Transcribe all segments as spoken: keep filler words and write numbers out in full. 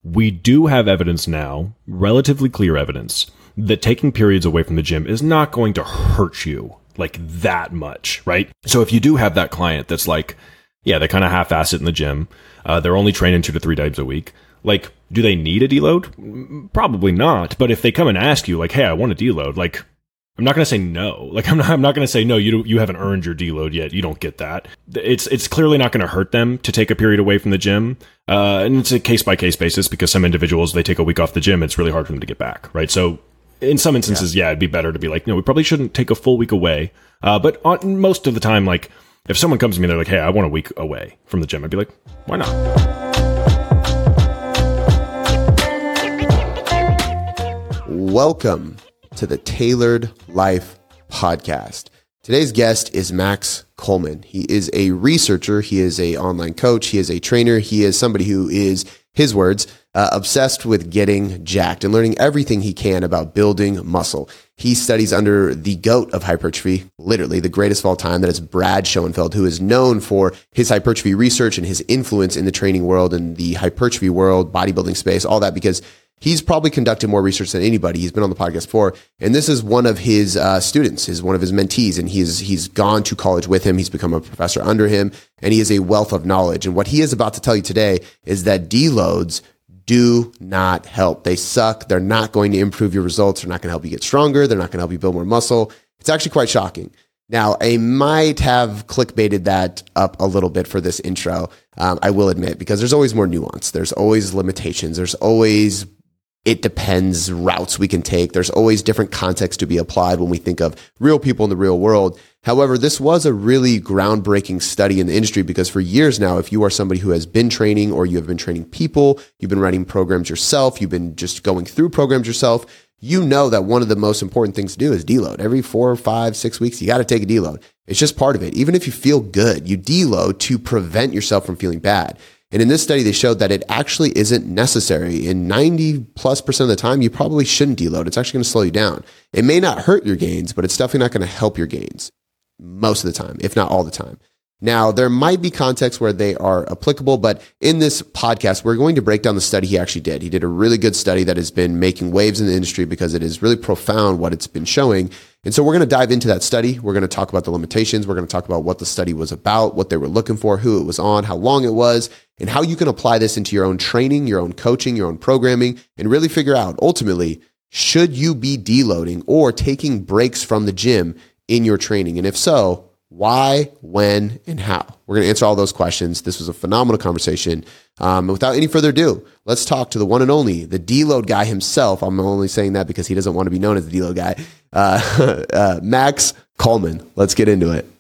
we do have evidence now, relatively clear evidence, that taking periods away from the gym is not going to hurt you like that much, right? So if you do have that client that's like, yeah, they kind of half-ass it in the gym, uh, they're only training two to three times a week, like, do they need a deload? Probably not. But if they come and ask you, like, hey, I want a deload, like, I'm not going to say no. Like, I'm not, I'm not going to say, no, you you haven't earned your deload yet. You don't get that. It's it's clearly not going to hurt them to take a period away from the gym. Uh, and it's a case-by-case basis because some individuals, they take a week off the gym, it's really hard for them to get back, right? So in some instances, yeah, yeah it'd be better to be like, no, we probably shouldn't take a full week away. Uh, but on, most of the time, like, if someone comes to me and they're like, hey, I want a week away from the gym, I'd be like, why not? Welcome to the Tailored Life Podcast. Today's guest is Max Coleman. He is a researcher. He is an online coach. He is a trainer. He is somebody who is, his words, uh, obsessed with getting jacked and learning everything he can about building muscle. He studies under the GOAT of hypertrophy, literally the greatest of all time, that is Brad Schoenfeld, who is known for his hypertrophy research and his influence in the training world and the hypertrophy world, bodybuilding space, all that, because he's probably conducted more research than anybody. He's been on the podcast before, and this is one of his uh, students, is one of his mentees, and he's he's gone to college with him. He's become a professor under him, and he is a wealth of knowledge. And what he is about to tell you today is that deloads do not help. They suck. They're not going to improve your results. They're not going to help you get stronger. They're not going to help you build more muscle. It's actually quite shocking. Now, I might have clickbaited that up a little bit for this intro, um, I will admit, because there's always more nuance. There's always limitations. There's always it depends routes we can take. There's always different contexts to be applied when we think of real people in the real world. However, this was a really groundbreaking study in the industry because for years now, if you are somebody who has been training or you have been training people, you've been writing programs yourself, you've been just going through programs yourself, you know that one of the most important things to do is deload. Every four or five, six weeks, you got to take a deload. It's just part of it. Even if you feel good, you deload to prevent yourself from feeling bad. And in this study, they showed that it actually isn't necessary. In ninety plus percent of the time, you probably shouldn't deload. It's actually going to slow you down. It may not hurt your gains, but it's definitely not going to help your gains most of the time, if not all the time. Now, there might be contexts where they are applicable, but in this podcast, we're going to break down the study he actually did. He did a really good study that has been making waves in the industry because it is really profound what it's been showing. And so we're going to dive into that study. We're going to talk about the limitations. We're going to talk about what the study was about, what they were looking for, who it was on, how long it was, and how you can apply this into your own training, your own coaching, your own programming, and really figure out, ultimately, should you be deloading or taking breaks from the gym in your training? And if so, why, when, and how? We're going to answer all those questions. This was a phenomenal conversation. Um, without any further ado, let's talk to the one and only, the deload guy himself. I'm only saying that because he doesn't want to be known as the deload guy. Uh, uh, Max Coleman. Let's get into it.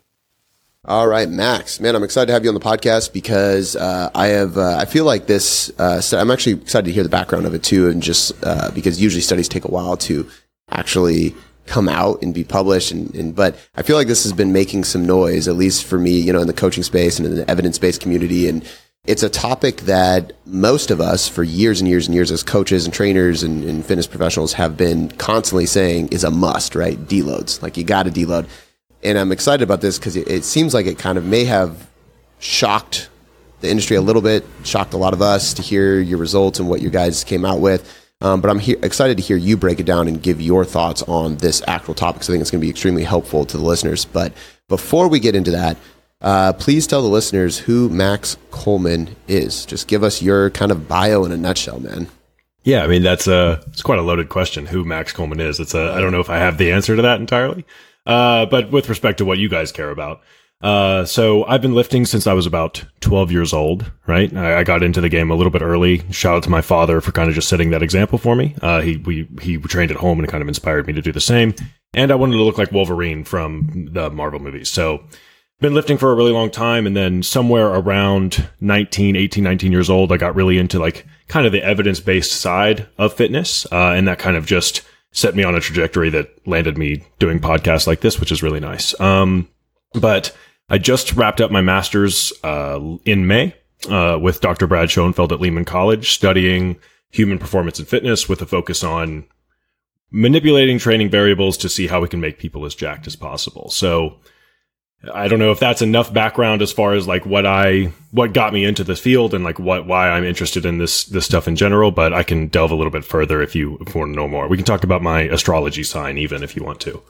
All right, Max, man, I'm excited to have you on the podcast because uh, I have, uh, I feel like this, uh, st- I'm actually excited to hear the background of it too, and just uh, because usually studies take a while to actually come out and be published. And, and, but I feel like this has been making some noise, at least for me, you know, in the coaching space and in the evidence-based community. And it's a topic that most of us for years and years and years as coaches and trainers and, and fitness professionals have been constantly saying is a must, right? Deloads, like you got to deload. And I'm excited about this because it, it seems like it kind of may have shocked the industry a little bit, shocked a lot of us to hear your results and what you guys came out with. Um, but I'm he- excited to hear you break it down and give your thoughts on this actual topic. So I think it's going to be extremely helpful to the listeners. But before we get into that, uh, please tell the listeners who Max Coleman is. Just give us your kind of bio in a nutshell, man. Yeah, I mean, that's a, it's quite a loaded question, who Max Coleman is. It's a, I don't know if I have the answer to that entirely. Uh, but with respect to what you guys care about, Uh, so I've been lifting since I was about twelve years old, right? I, I got into the game a little bit early. Shout out to my father for kind of just setting that example for me. Uh, he, we, he trained at home and kind of inspired me to do the same. And I wanted to look like Wolverine from the Marvel movies. So been lifting for a really long time. And then somewhere around nineteen, eighteen, nineteen years old, I got really into like kind of the evidence-based side of fitness. Uh, and that kind of just set me on a trajectory that landed me doing podcasts like this, which is really nice. Um, but I just wrapped up my master's uh, in May uh, with Doctor Brad Schoenfeld at Lehman College, studying human performance and fitness with a focus on manipulating training variables to see how we can make people as jacked as possible. So I don't know if that's enough background as far as like what I, what got me into this field and like what, why I'm interested in this, this stuff in general, but I can delve a little bit further if you, if you want to know more. We can talk about my astrology sign even if you want to.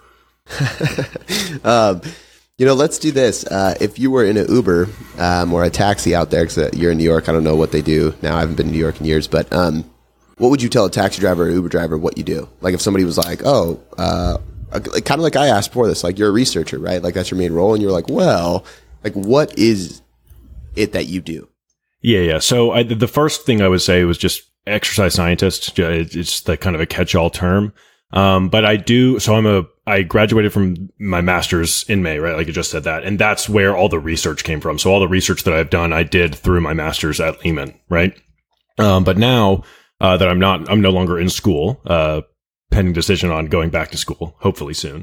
um, you know, let's do this. Uh, if you were in an Uber um, or a taxi out there, because you're in New York, I don't know what they do now. I haven't been to New York in years, but um, what would you tell a taxi driver or Uber driver what you do? Like if somebody was like, oh, uh, kind of like I asked before this, like you're a researcher, right? Like that's your main role. And you're like, well, like what is it that you do? Yeah, yeah. So I, the first thing I would say was just exercise scientist. It's the kind of a catch-all term. Um, but I do, so I'm a, I graduated from my master's in May, right? Like you just said that. And that's where all the research came from. So all the research that I've done, I did through my master's at Lehman, right? Um, but now, uh, that I'm not, I'm no longer in school, uh, pending decision on going back to school, hopefully soon.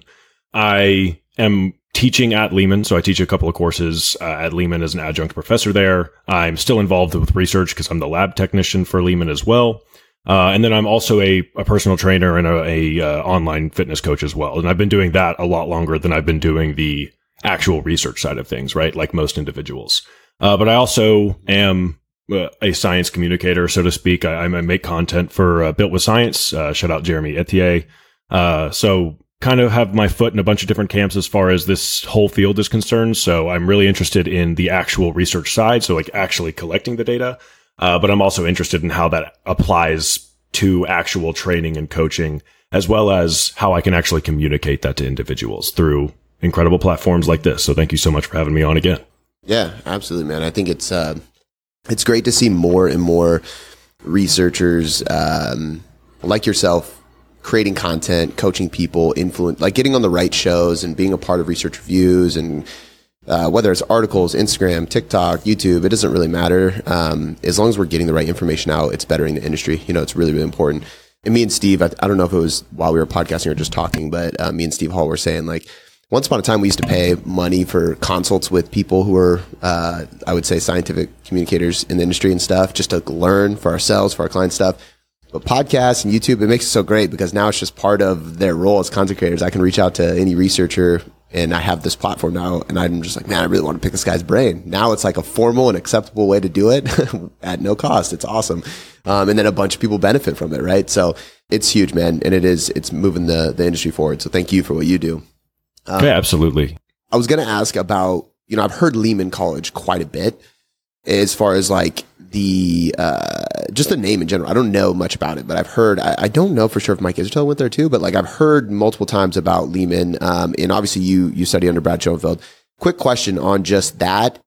I am teaching at Lehman. So I teach a couple of courses uh, at Lehman as an adjunct professor there. I'm still involved with research because I'm the lab technician for Lehman as well. Uh, and then I'm also a, a personal trainer and a, a uh, online fitness coach as well. And I've been doing that a lot longer than I've been doing the actual research side of things, right? Like most individuals. Uh, but I also am uh, a science communicator, so to speak. I, I make content for uh, Built with Science. Uh, shout out Jeremy Etier. Uh, so kind of have my foot in a bunch of different camps as far as this whole field is concerned. So I'm really interested in the actual research side. So like actually collecting the data. Uh, but I'm also interested in how that applies to actual training and coaching, as well as how I can actually communicate that to individuals through incredible platforms like this. So thank you so much for having me on again. Yeah, absolutely, man. I think it's, uh, it's great to see more and more researchers, um, like yourself creating content, coaching people, influence, like getting on the right shows and being a part of research reviews and, Uh, whether it's articles, Instagram, TikTok, YouTube, it doesn't really matter. Um, as long as we're getting the right information out, it's bettering the industry. You know, it's really, really important. And me and Steve, I, I don't know if it was while we were podcasting or just talking, but uh, me and Steve Hall were saying like, once upon a time, we used to pay money for consults with people who were, uh, I would say, scientific communicators in the industry and stuff, just to learn for ourselves, for our client stuff. But podcasts and YouTube, it makes it so great because now it's just part of their role as content creators. I can reach out to any researcher and I have this platform now and I'm just like, man, I really want to pick this guy's brain. Now it's like a formal and acceptable way to do it at no cost. It's awesome. Um, and then a bunch of people benefit from it, right? So it's huge, man. And it is, it's moving the, the industry forward. So thank you for what you do. Um, yeah, absolutely. I was going to ask about, you know, I've heard Lehman College quite a bit as far as like the, uh, just the name in general. I don't know much about it, but I've heard, I, I don't know for sure if Mike Israetel went there too, but like I've heard multiple times about Lehman. Um, and obviously you, you study under Brad Schoenfeld. Quick question on just that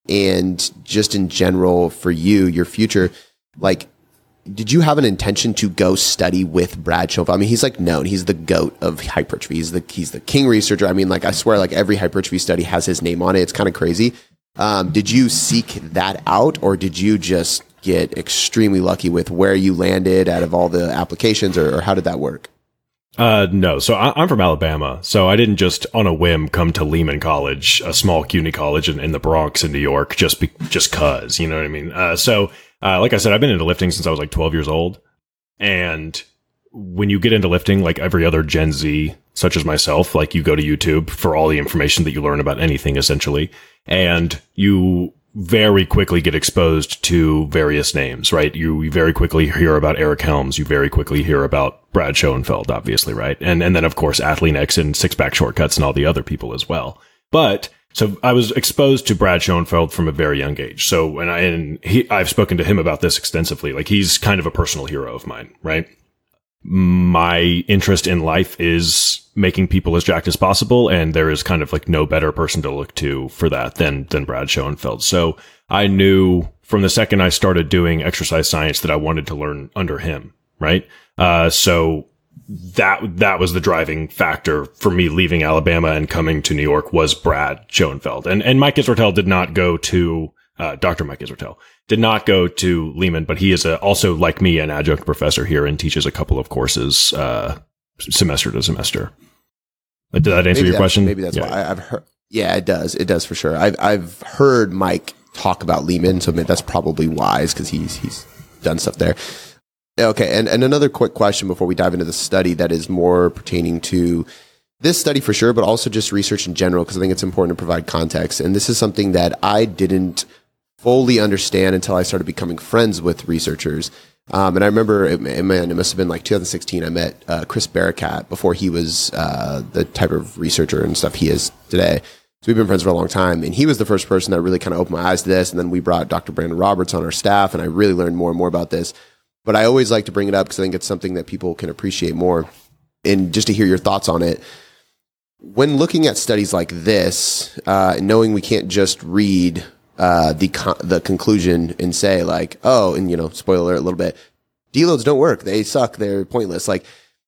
and just in general for you, your future, like, did you have an intention to go study with Brad Schoenfeld? I mean, he's like known, he's the GOAT of hypertrophy. He's the, he's the king researcher. I mean, like I swear, like every hypertrophy study has his name on it. It's kind of crazy. Um, did you seek that out or did you just get extremely lucky with where you landed out of all the applications or, or how did that work? Uh, no. So I, I'm from Alabama. So I didn't just on a whim come to Lehman College, a small CUNY college in, in the Bronx in New York, just be, just cause, you know what I mean? Uh, so, uh, like I said, I've been into lifting since I was like twelve years old. And when you get into lifting, like every other Gen Z, such as myself, like you go to YouTube for all the information that you learn about anything essentially. And you very quickly get exposed to various names, right? You, you very quickly hear about Eric Helms. You very quickly hear about Brad Schoenfeld, obviously, right? And, and then of course, Athlean-X and Six Pack Shortcuts and all the other people as well. But so I was exposed to Brad Schoenfeld from a very young age. So, and I, and he, I've spoken to him about this extensively. Like he's kind of a personal hero of mine, right? My interest in life is making people as jacked as possible. And there is kind of like no better person to look to for that than, than Brad Schoenfeld. So I knew from the second I started doing exercise science that I wanted to learn under him. Right. Uh, so that, that was the driving factor for me leaving Alabama and coming to New York was Brad Schoenfeld. And, and Mike Israetel did not go to, uh, Doctor Mike Israetel did not go to Lehman, but he is a, also like me, an adjunct professor here and teaches a couple of courses, uh, semester to semester. Did that answer maybe your question? Maybe that's yeah. why I, I've heard. Yeah, it does. It does for sure. I've, I've heard Mike talk about Lehman. So that's probably wise because he's, he's done stuff there. Okay. And, and another quick question before we dive into the study that is more pertaining to this study for sure, but also just research in general, because I think it's important to provide context. And this is something that I didn't fully understand until I started becoming friends with researchers. Um, and I remember, it, man, it must have been like two thousand sixteen, I met uh, Chris Barakat before he was uh, the type of researcher and stuff he is today. So we've been friends for a long time. And he was the first person that really kind of opened my eyes to this. And then we brought Doctor Brandon Roberts on our staff, and I really learned more and more about this. But I always like to bring it up because I think it's something that people can appreciate more. And just to hear your thoughts on it, when looking at studies like this, uh, knowing we can't just read uh, the con- the conclusion and say like, oh, and you know, spoiler alert a little bit, deloads don't work, they suck, they're pointless. Like,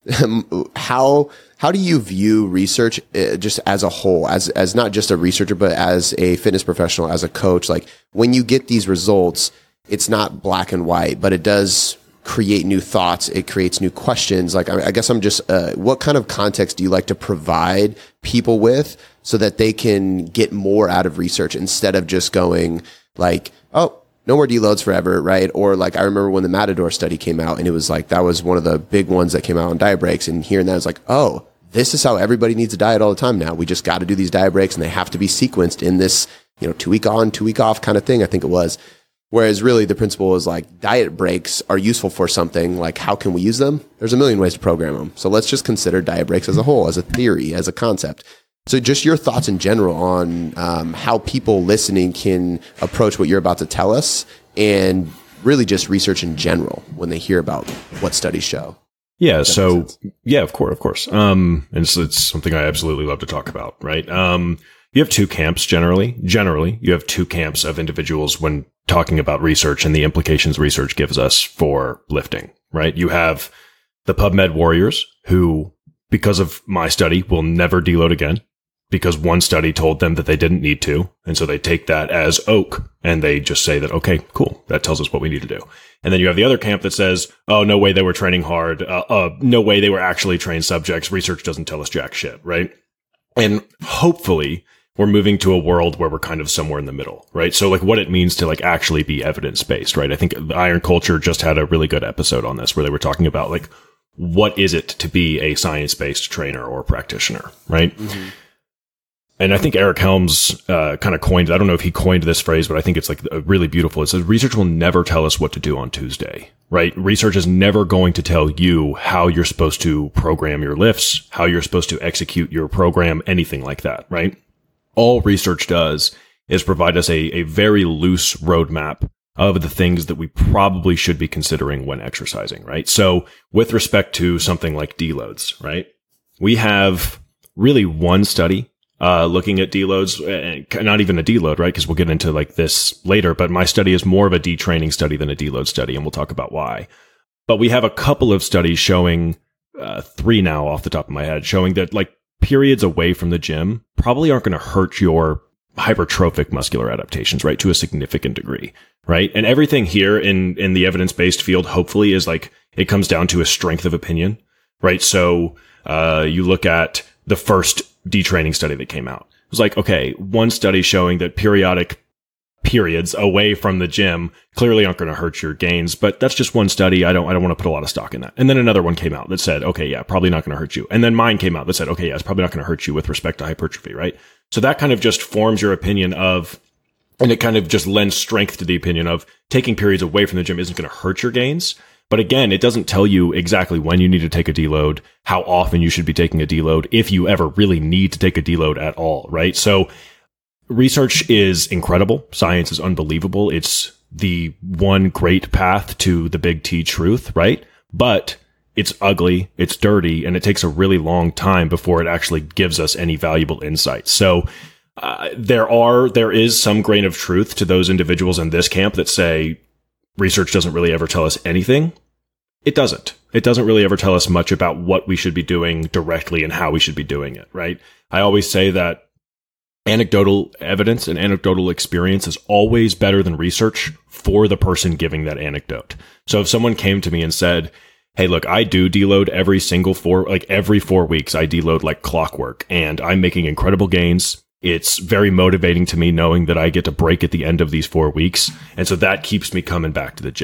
how how do you view research uh, just as a whole, as as not just a researcher, but as a fitness professional, as a coach? Like, when you get these results, it's not black and white, but it does create new thoughts. It creates new questions. Like, I, I guess I'm just, uh, what kind of context do you like to provide people with so that they can get more out of research instead of just going like, oh, no more deloads forever, right? Or like, I remember when the Matador study came out, and it was like, that was one of the big ones that came out on diet breaks, and hearing that, I was like, oh, this is how everybody needs a diet all the time now. We just got to do these diet breaks, and they have to be sequenced in this, you know, two week on, two week off kind of thing, I think it was. Whereas really the principle is like, diet breaks are useful for something. Like, how can we use them? There's a million ways to program them. So let's just consider diet breaks as a whole, as a theory, as a concept. So just your thoughts in general on um, how people listening can approach what you're about to tell us, and really just research in general when they hear about what studies show. Yeah. So yeah, of course, of course. Um, and it's, it's something I absolutely love to talk about, right? Um, you have two camps generally. Generally, you have two camps of individuals when talking about research and the implications research gives us for lifting, right? You have the PubMed warriors who, because of my study, will never deload again because one study told them that they didn't need to. And so they take that as oak and they just say that, okay, cool. That tells us what we need to do. And then you have the other camp that says, oh, no way they were training hard. Uh, uh, no way they were actually trained subjects. Research doesn't tell us jack shit, right? And hopefully we're moving to a world where we're kind of somewhere in the middle, right? So like what it means to like actually be evidence-based, right? I think the Iron Culture just had a really good episode on this where they were talking about like, what is it to be a science-based trainer or practitioner, right? Mm-hmm. And I think Eric Helms uh, kind of coined, I don't know if he coined this phrase, but I think it's like really beautiful. It says, research will never tell us what to do on Tuesday, right? Research is never going to tell you how you're supposed to program your lifts, how you're supposed to execute your program, anything like that, right? All research does is provide us a, a very loose roadmap of the things that we probably should be considering when exercising, right? So with respect to something like deloads, right? We have really one study uh, looking at deloads, uh, not even a deload, right? Because we'll get into like this later, but my study is more of a detraining study than a deload study, and we'll talk about why. But we have a couple of studies showing, uh, three now off the top of my head, showing that like periods away from the gym probably aren't going to hurt your hypertrophic muscular adaptations, right? To a significant degree, right? And everything here in, in the evidence-based field, hopefully is like, it comes down to a strength of opinion, right? So, uh, you look at the first detraining study that came out. It was like, okay, one study showing that periodic periods away from the gym clearly aren't going to hurt your gains, but that's just one study. I don't, I don't want to put a lot of stock in that. And then another one came out that said, okay, yeah, probably not going to hurt you. And then mine came out that said, okay, yeah, it's probably not going to hurt you with respect to hypertrophy, right? So that kind of just forms your opinion of, and it kind of just lends strength to the opinion of taking periods away from the gym isn't going to hurt your gains. But again, it doesn't tell you exactly when you need to take a deload, how often you should be taking a deload, if you ever really need to take a deload at all, right? So research is incredible. Science is unbelievable. It's the one great path to the big T truth, right? But it's ugly, it's dirty, and it takes a really long time before it actually gives us any valuable insights. So uh, there are, there is some grain of truth to those individuals in this camp that say research doesn't really ever tell us anything. It doesn't. It doesn't really ever tell us much about what we should be doing directly and how we should be doing it, right? I always say that anecdotal evidence and anecdotal experience is always better than research for the person giving that anecdote. So if someone came to me and said, hey, look, I do deload every single four, like every four weeks, I deload like clockwork and I'm making incredible gains. It's very motivating to me knowing that I get to break at the end of these four weeks. And so that keeps me coming back to the gym.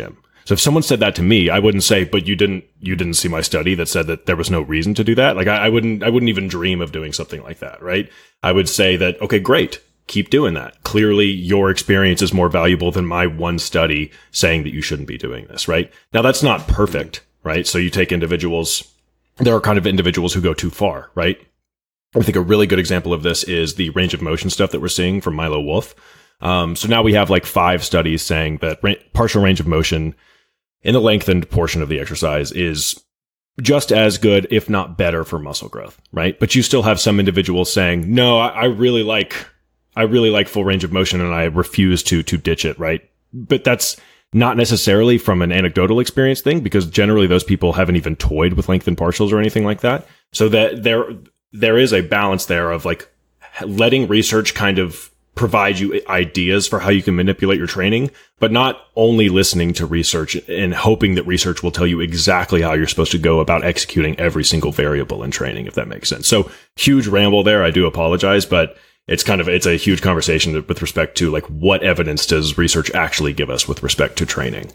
So if someone said that to me, I wouldn't say, but you didn't, you didn't see my study that said that there was no reason to do that. Like I, I wouldn't, I wouldn't even dream of doing something like that, right? I would say that, okay, great. Keep doing that. Clearly your experience is more valuable than my one study saying that you shouldn't be doing this, right? Now that's not perfect, right? So you take individuals, there are kind of individuals who go too far, right? I think a really good example of this is the range of motion stuff that we're seeing from Milo Wolf. Um, so now we have like five studies saying that ra- partial range of motion in the lengthened portion of the exercise is just as good, if not better, for muscle growth, right? But you still have some individuals saying, no, I, I really like, I really like full range of motion and I refuse to, to ditch it, right? But that's not necessarily from an anecdotal experience thing, because generally those people haven't even toyed with lengthened partials or anything like that. So that there, there is a balance there of like letting research kind of provide you ideas for how you can manipulate your training, but not only listening to research and hoping that research will tell you exactly how you're supposed to go about executing every single variable in training, if that makes sense. So huge ramble there. I do apologize, but it's kind of, it's a huge conversation with respect to like what evidence does research actually give us with respect to training?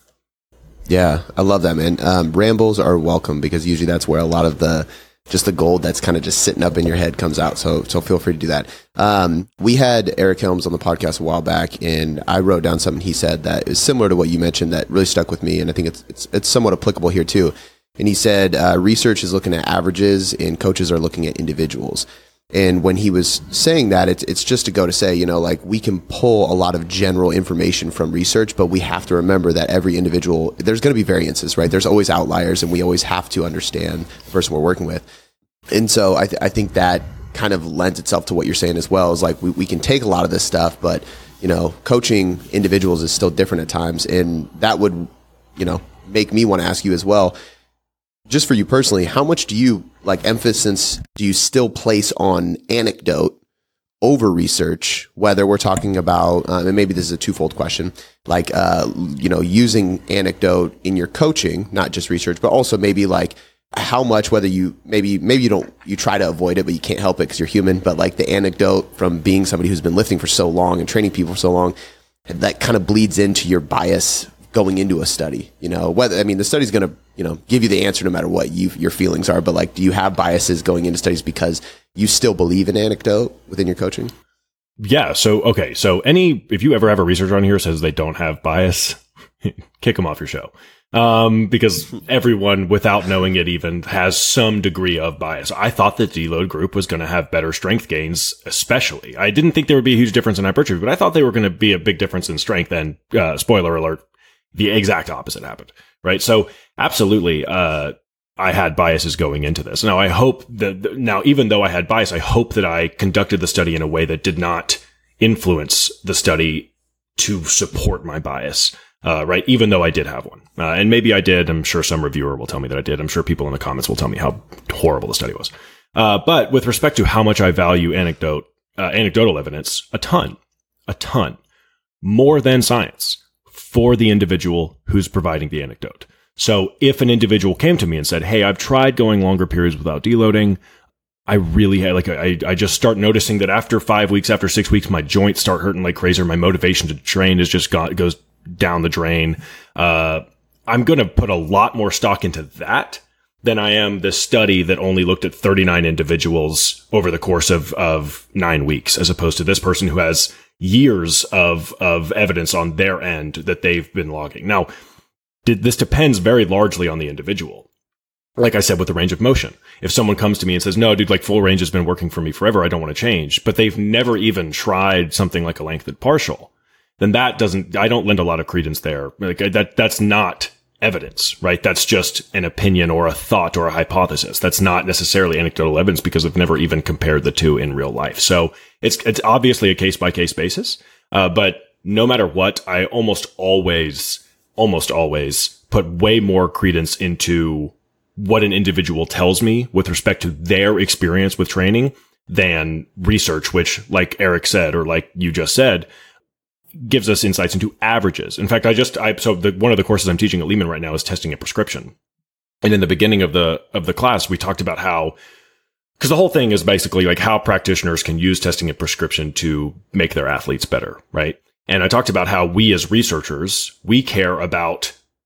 Yeah, I love that, man. Um, rambles are welcome because usually that's where a lot of the just the gold that's kind of just sitting up in your head comes out. So, so feel free to do that. Um, we had Eric Helms on the podcast a while back, and I wrote down something he said that is similar to what you mentioned that really stuck with me, and I think it's it's, it's somewhat applicable here too. And he said uh, research is looking at averages, and coaches are looking at individuals. And when he was saying that, it's it's just to go to say, you know, like we can pull a lot of general information from research, but we have to remember that every individual, there's going to be variances, right? There's always outliers, and we always have to understand the person we're working with. And so I, th- I think that kind of lends itself to what you're saying as well, is like we, we can take a lot of this stuff, but, you know, coaching individuals is still different at times. And that would, you know, make me want to ask you as well, just for you personally, how much do you like emphasis do you still place on anecdote over research, whether we're talking about, um, and maybe this is a twofold question, like, uh, you know, using anecdote in your coaching, not just research, but also maybe like how much, whether you, maybe, maybe you don't, you try to avoid it, but you can't help it because you're human, but like the anecdote from being somebody who's been lifting for so long and training people for so long, that kind of bleeds into your bias going into a study, you know, whether, I mean, the study's going to, you know, give you the answer no matter what you, your feelings are, but like, do you have biases going into studies because you still believe in anecdote within your coaching? Yeah. So, okay. So any, if you ever have a researcher on here who says they don't have bias, kick them off your show. Um, because everyone without knowing it even has some degree of bias. I thought that deload group was going to have better strength gains, especially. I didn't think there would be a huge difference in hypertrophy, but I thought they were going to be a big difference in strength, and, uh, spoiler alert, the exact opposite happened, right? So absolutely, uh, I had biases going into this. Now I hope that, now even though I had bias, I hope that I conducted the study in a way that did not influence the study to support my bias. Uh, right. Even though I did have one. Uh, and maybe I did. I'm sure some reviewer will tell me that I did. I'm sure people in the comments will tell me how horrible the study was. Uh, but with respect to how much I value anecdote, uh, anecdotal evidence, a ton, a ton more than science for the individual who's providing the anecdote. So if an individual came to me and said, hey, I've tried going longer periods without deloading, I really had like, I, I just start noticing that after five weeks, after six weeks, my joints start hurting like crazy. My motivation to train is just got, goes down the drain. Uh, I'm going to put a lot more stock into that than I am this study that only looked at thirty-nine individuals over the course of, of nine weeks, as opposed to this person who has years of, of evidence on their end that they've been logging. Now, did, this depends very largely on the individual. Like I said, with the range of motion, if someone comes to me and says, no, dude, like full range has been working for me forever, I don't want to change, but they've never even tried something like a lengthened partial, then that doesn't, I don't lend a lot of credence there. Like that, that's not evidence, right? That's just an opinion or a thought or a hypothesis. That's not necessarily anecdotal evidence because they've never even compared the two in real life. So it's, it's obviously a case by case basis. Uh, but no matter what, I almost always, almost always put way more credence into what an individual tells me with respect to their experience with training than research, which like Eric said, or like you just said, gives us insights into averages. In fact, I just, I, so the, one of the courses I'm teaching at Lehman right now is testing a prescription. And in the beginning of the, of the class, we talked about how, because the whole thing is basically like how practitioners can use testing a prescription to make their athletes better, right? And I talked about how we as researchers, we care about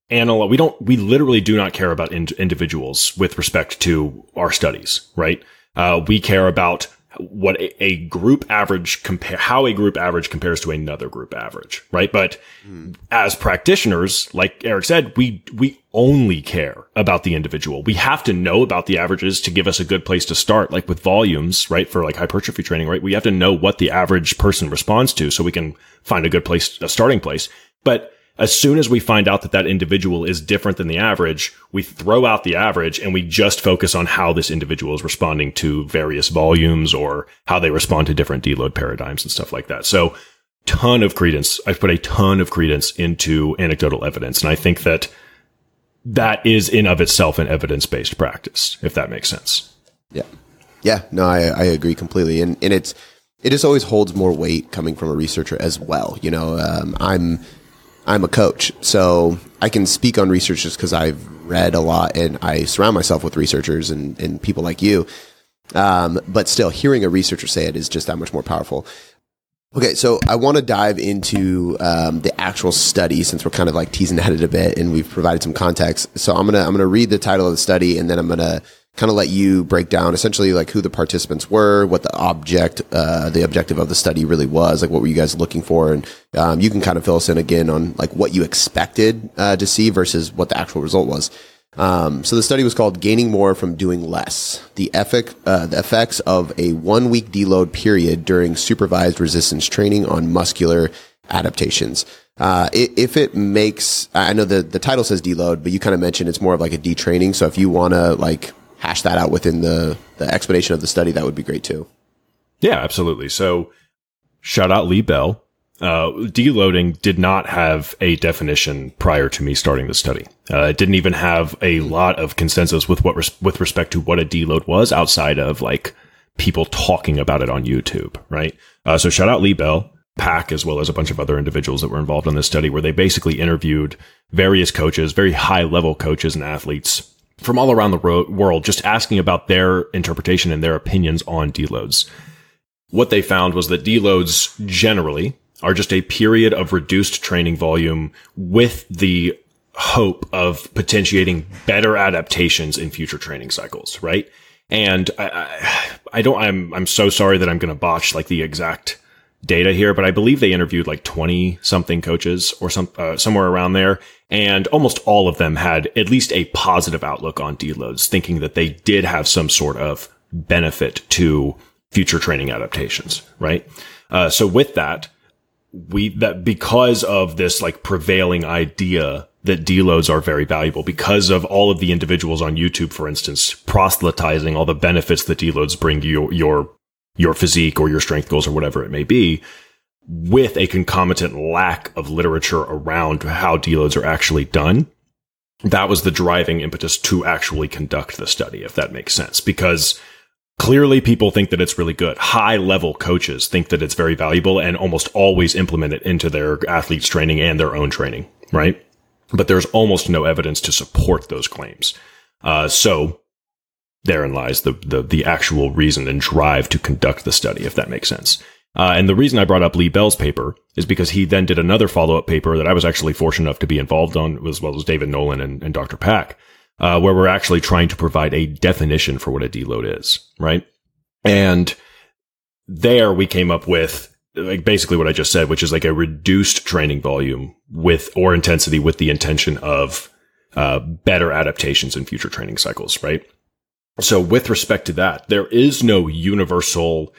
analyze, we don't, we literally do not care about in- individuals with respect to our studies, right? Uh, we care about what a, a group average compare, how a group average compares to another group average, right? But mm. as practitioners, like Eric said, we, we only care about the individual. We have to know about the averages to give us a good place to start, like with volumes, right? For like hypertrophy training, right? We have to know what the average person responds to so we can find a good place, a starting place. But as soon as we find out that that individual is different than the average, we throw out the average and we just focus on how this individual is responding to various volumes or how they respond to different deload paradigms and stuff like that. So ton of credence. I've put a ton of credence into anecdotal evidence. And I think that that is in of itself an evidence-based practice, if that makes sense. Yeah. Yeah. No, I, I agree completely. And, and it's, it just always holds more weight coming from a researcher as well. You know, um, I'm, I'm a coach, so I can speak on research just because I've read a lot and I surround myself with researchers and, and people like you. Um, but still, hearing a researcher say it is just that much more powerful. Okay, so I want to dive into um, the actual study since we're kind of like teasing at it a bit and we've provided some context. So I'm gonna I'm gonna read the title of the study and then I'm gonna kind of let you break down essentially like who the participants were, what the object, uh, the objective of the study really was, like what were you guys looking for, and um, you can kind of fill us in again on like what you expected uh, to see versus what the actual result was. Um, so the study was called "Gaining More from Doing Less: The Effect, uh, the Effects of a One-Week Deload Period During Supervised Resistance Training on Muscular Adaptations." Uh, if it makes, I know the the title says deload, but you kind of mentioned it's more of like a detraining. So if you want to like hash that out within the, the explanation of the study, that would be great too. Yeah, absolutely. So shout out Lee Bell. Uh, deloading did not have a definition prior to me starting the study. Uh, it didn't even have a lot of consensus with what, res- with respect to what a deload was outside of like people talking about it on YouTube, right? Uh, so shout out Lee Bell, Pack, as well as a bunch of other individuals that were involved in this study where they basically interviewed various coaches, very high level coaches and athletes from all around the ro- world, just asking about their interpretation and their opinions on deloads. What they found was that deloads generally are just a period of reduced training volume with the hope of potentiating better adaptations in future training cycles, right? And I, I, I don't, I'm, I'm so sorry that I'm going to botch like the exact data here, but I believe they interviewed like twenty something coaches or some, uh, somewhere around there. And almost all of them had at least a positive outlook on deloads, thinking that they did have some sort of benefit to future training adaptations, right? Uh, so with that, we, that because of this like prevailing idea that deloads are very valuable, because of all of the individuals on YouTube, for instance, proselytizing all the benefits that deloads bring to your, your, your physique or your strength goals or whatever it may be, with a concomitant lack of literature around how deloads are actually done, that was the driving impetus to actually conduct the study, if that makes sense. Because clearly people think that it's really good. High-level coaches think that it's very valuable and almost always implement it into their athletes' training and their own training, right? But there's almost no evidence to support those claims. Uh, so therein lies the, the, the actual reason and drive to conduct the study, if that makes sense. Uh, and the reason I brought up Lee Bell's paper is because he then did another follow-up paper that I was actually fortunate enough to be involved on, as well as David Nolan and, and Doctor Pack, uh, where we're actually trying to provide a definition for what a deload is, right? And there we came up with like basically what I just said, which is like a reduced training volume with or intensity with the intention of uh, better adaptations in future training cycles, right? So with respect to that, there is no universal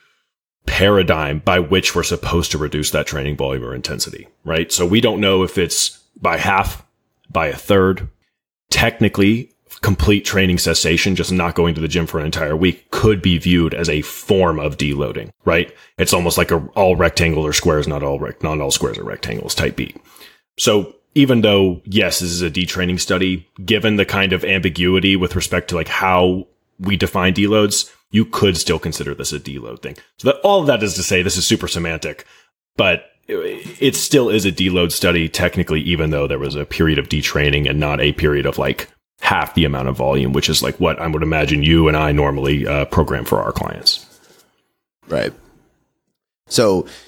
paradigm by which we're supposed to reduce that training volume or intensity, right? So we don't know if it's by half, by a third. Technically, complete training cessation, just not going to the gym for an entire week, could be viewed as a form of deloading, right? It's almost like a all rectangular squares, not all rec- not all squares are rectangles type beat. So even though, yes, this is a detraining study, given the kind of ambiguity with respect to like how we define deloads, you could still consider this a deload thing. So that all of that is to say this is super semantic, but it still is a deload study technically, even though there was a period of detraining and not a period of like half the amount of volume, which is like what I would imagine you and I normally uh, program for our clients. Right. So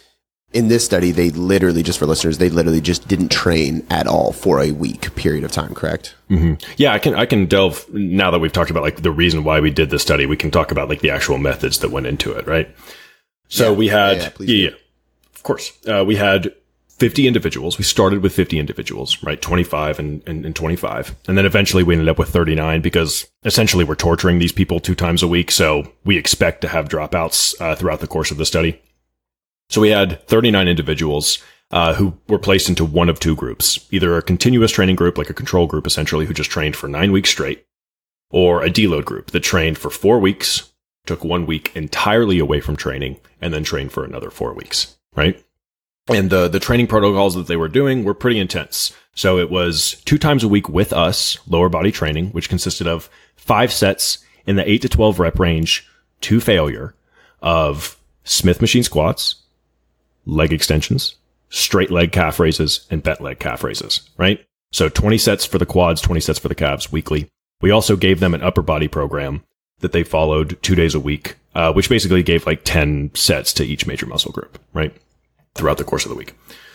in this study, they literally, just for listeners, they literally just didn't train at all for a week period of time, correct? Mm-hmm. Yeah, I can I can delve, now that we've talked about like the reason why we did this study, we can talk about like the actual methods that went into it, right? So yeah, we had, yeah, yeah, yeah, yeah, of course, uh, we had fifty individuals. We started with fifty individuals, right? twenty-five and, and, and twenty-five. And then eventually we ended up with thirty-nine because essentially we're torturing these people two times a week. So we expect to have dropouts uh, throughout the course of the study. So we had thirty-nine individuals uh, who were placed into one of two groups, either a continuous training group, like a control group, essentially, who just trained for nine weeks straight, or a deload group that trained for four weeks, took one week entirely away from training, and then trained for another four weeks, right? And the, the training protocols that they were doing were pretty intense. So it was two times a week with us, lower body training, which consisted of five sets in the eight to twelve rep range to failure of Smith machine squats, leg extensions, straight leg calf raises, and bent leg calf raises, right? So twenty sets for the quads, twenty sets for the calves weekly. We also gave them an upper body program that they followed two days a week, uh, which basically gave like ten sets to each major muscle group, right? Throughout the course of the week.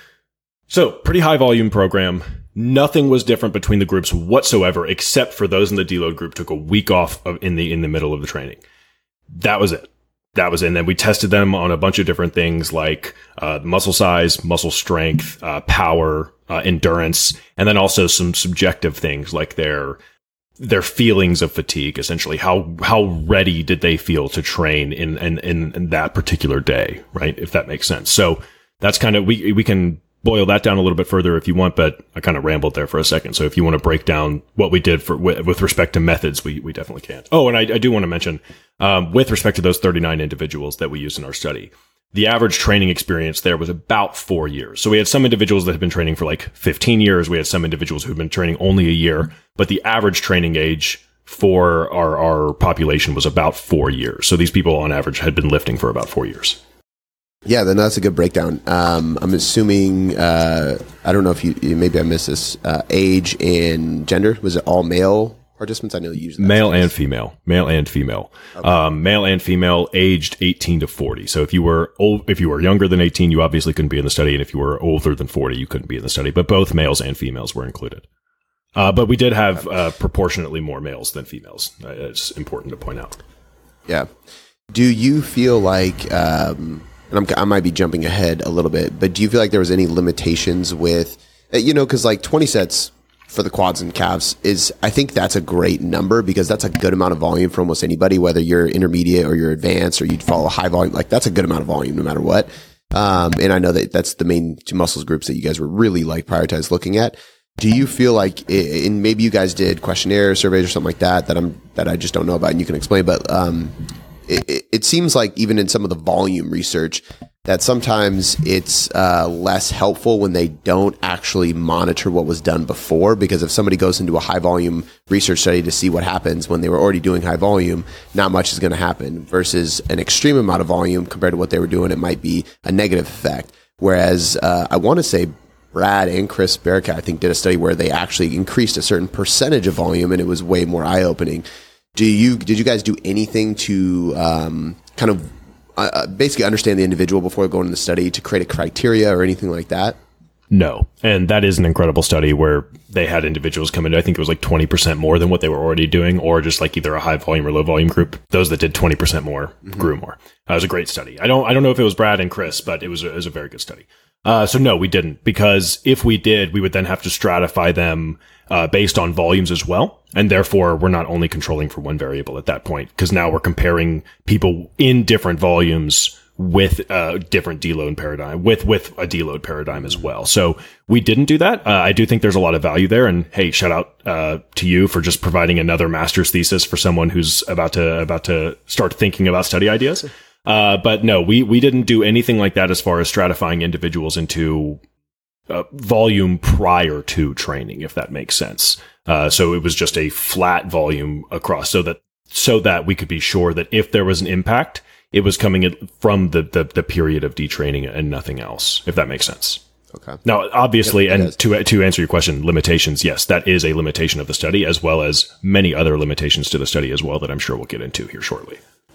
So pretty high volume program. Nothing was different between the groups whatsoever, except for those in the deload group took a week off of in the, in the middle of the training. That was it. That was it. And then we tested them on a bunch of different things like uh, muscle size, muscle strength, uh, power, uh, endurance, and then also some subjective things like their their feelings of fatigue. Essentially, how how ready did they feel to train in in, in, in that particular day, right? If that makes sense. So that's kind of we we can boil that down a little bit further if you want, but I kind of rambled there for a second. So if you want to break down what we did for with, with respect to methods, we we definitely can. Oh, and I, I do want to mention. Um, with respect to those thirty-nine individuals that we used in our study, the average training experience there was about four years. So we had some individuals that had been training for like fifteen years. We had some individuals who had been training only a year, but the average training age for our, our population was about four years. So these people on average had been lifting for about four years. Yeah, then that's a good breakdown. Um, I'm assuming, uh, I don't know if you, maybe I missed this, uh, age and gender. Was it all male participants? I know you use that. Male and female, male and female, okay. um, male and female aged eighteen to forty. So if you were old, if you were younger than eighteen, you obviously couldn't be in the study. And if you were older than forty, you couldn't be in the study, but both males and females were included. Uh, but we did have, uh, proportionately more males than females. Uh, it's important to point out. Yeah. Do you feel like, um, and I'm, I might be jumping ahead a little bit, but do you feel like there was any limitations with, you know, cause like twenty sets for the quads and calves is, I think that's a great number because that's a good amount of volume for almost anybody, whether you're intermediate or you're advanced or you'd follow high volume. Like that's a good amount of volume no matter what. Um, and I know that that's the main two muscles groups that you guys were really like prioritized looking at. Do you feel like, it, and maybe you guys did questionnaire surveys or something like that, that I'm, that I just don't know about and you can explain, but, um, it, it seems like even in some of the volume research that sometimes it's uh, less helpful when they don't actually monitor what was done before, because if somebody goes into a high volume research study to see what happens when they were already doing high volume, not much is going to happen versus an extreme amount of volume compared to what they were doing. It might be a negative effect. Whereas uh, I want to say Brad and Chris Barakat, I think, did a study where they actually increased a certain percentage of volume and it was way more eye opening. Do you, did you guys do anything to um, kind of uh, basically understand the individual before going to the study to create a criteria or anything like that? No. And that is an incredible study where they had individuals come in. I think it was like twenty percent more than what they were already doing, or just like either a high volume or low volume group. Those that did twenty percent more mm-hmm. grew more. Uh, it was a great study. I don't, I don't know if it was Brad and Chris, but it was a, it was a very good study. Uh, so no, we didn't, because if we did, we would then have to stratify them uh, based on volumes as well. And therefore, we're not only controlling for one variable at that point, because now we're comparing people in different volumes with a different deload paradigm, with, with a deload paradigm as well. So we didn't do that. Uh, I do think there's a lot of value there. And hey, shout out uh, to you for just providing another master's thesis for someone who's about to, about to start thinking about study ideas. Uh, but no, we, we didn't do anything like that as far as stratifying individuals into uh, volume prior to training, if that makes sense. Uh, so it was just a flat volume across so that, so that we could be sure that if there was an impact, it was coming in from the, the, the period of detraining and nothing else, if that makes sense. Okay. Now, obviously, yep, and to, to answer your question, limitations, yes, that is a limitation of the study, as well as many other limitations to the study as well that I'm sure we'll get into here shortly.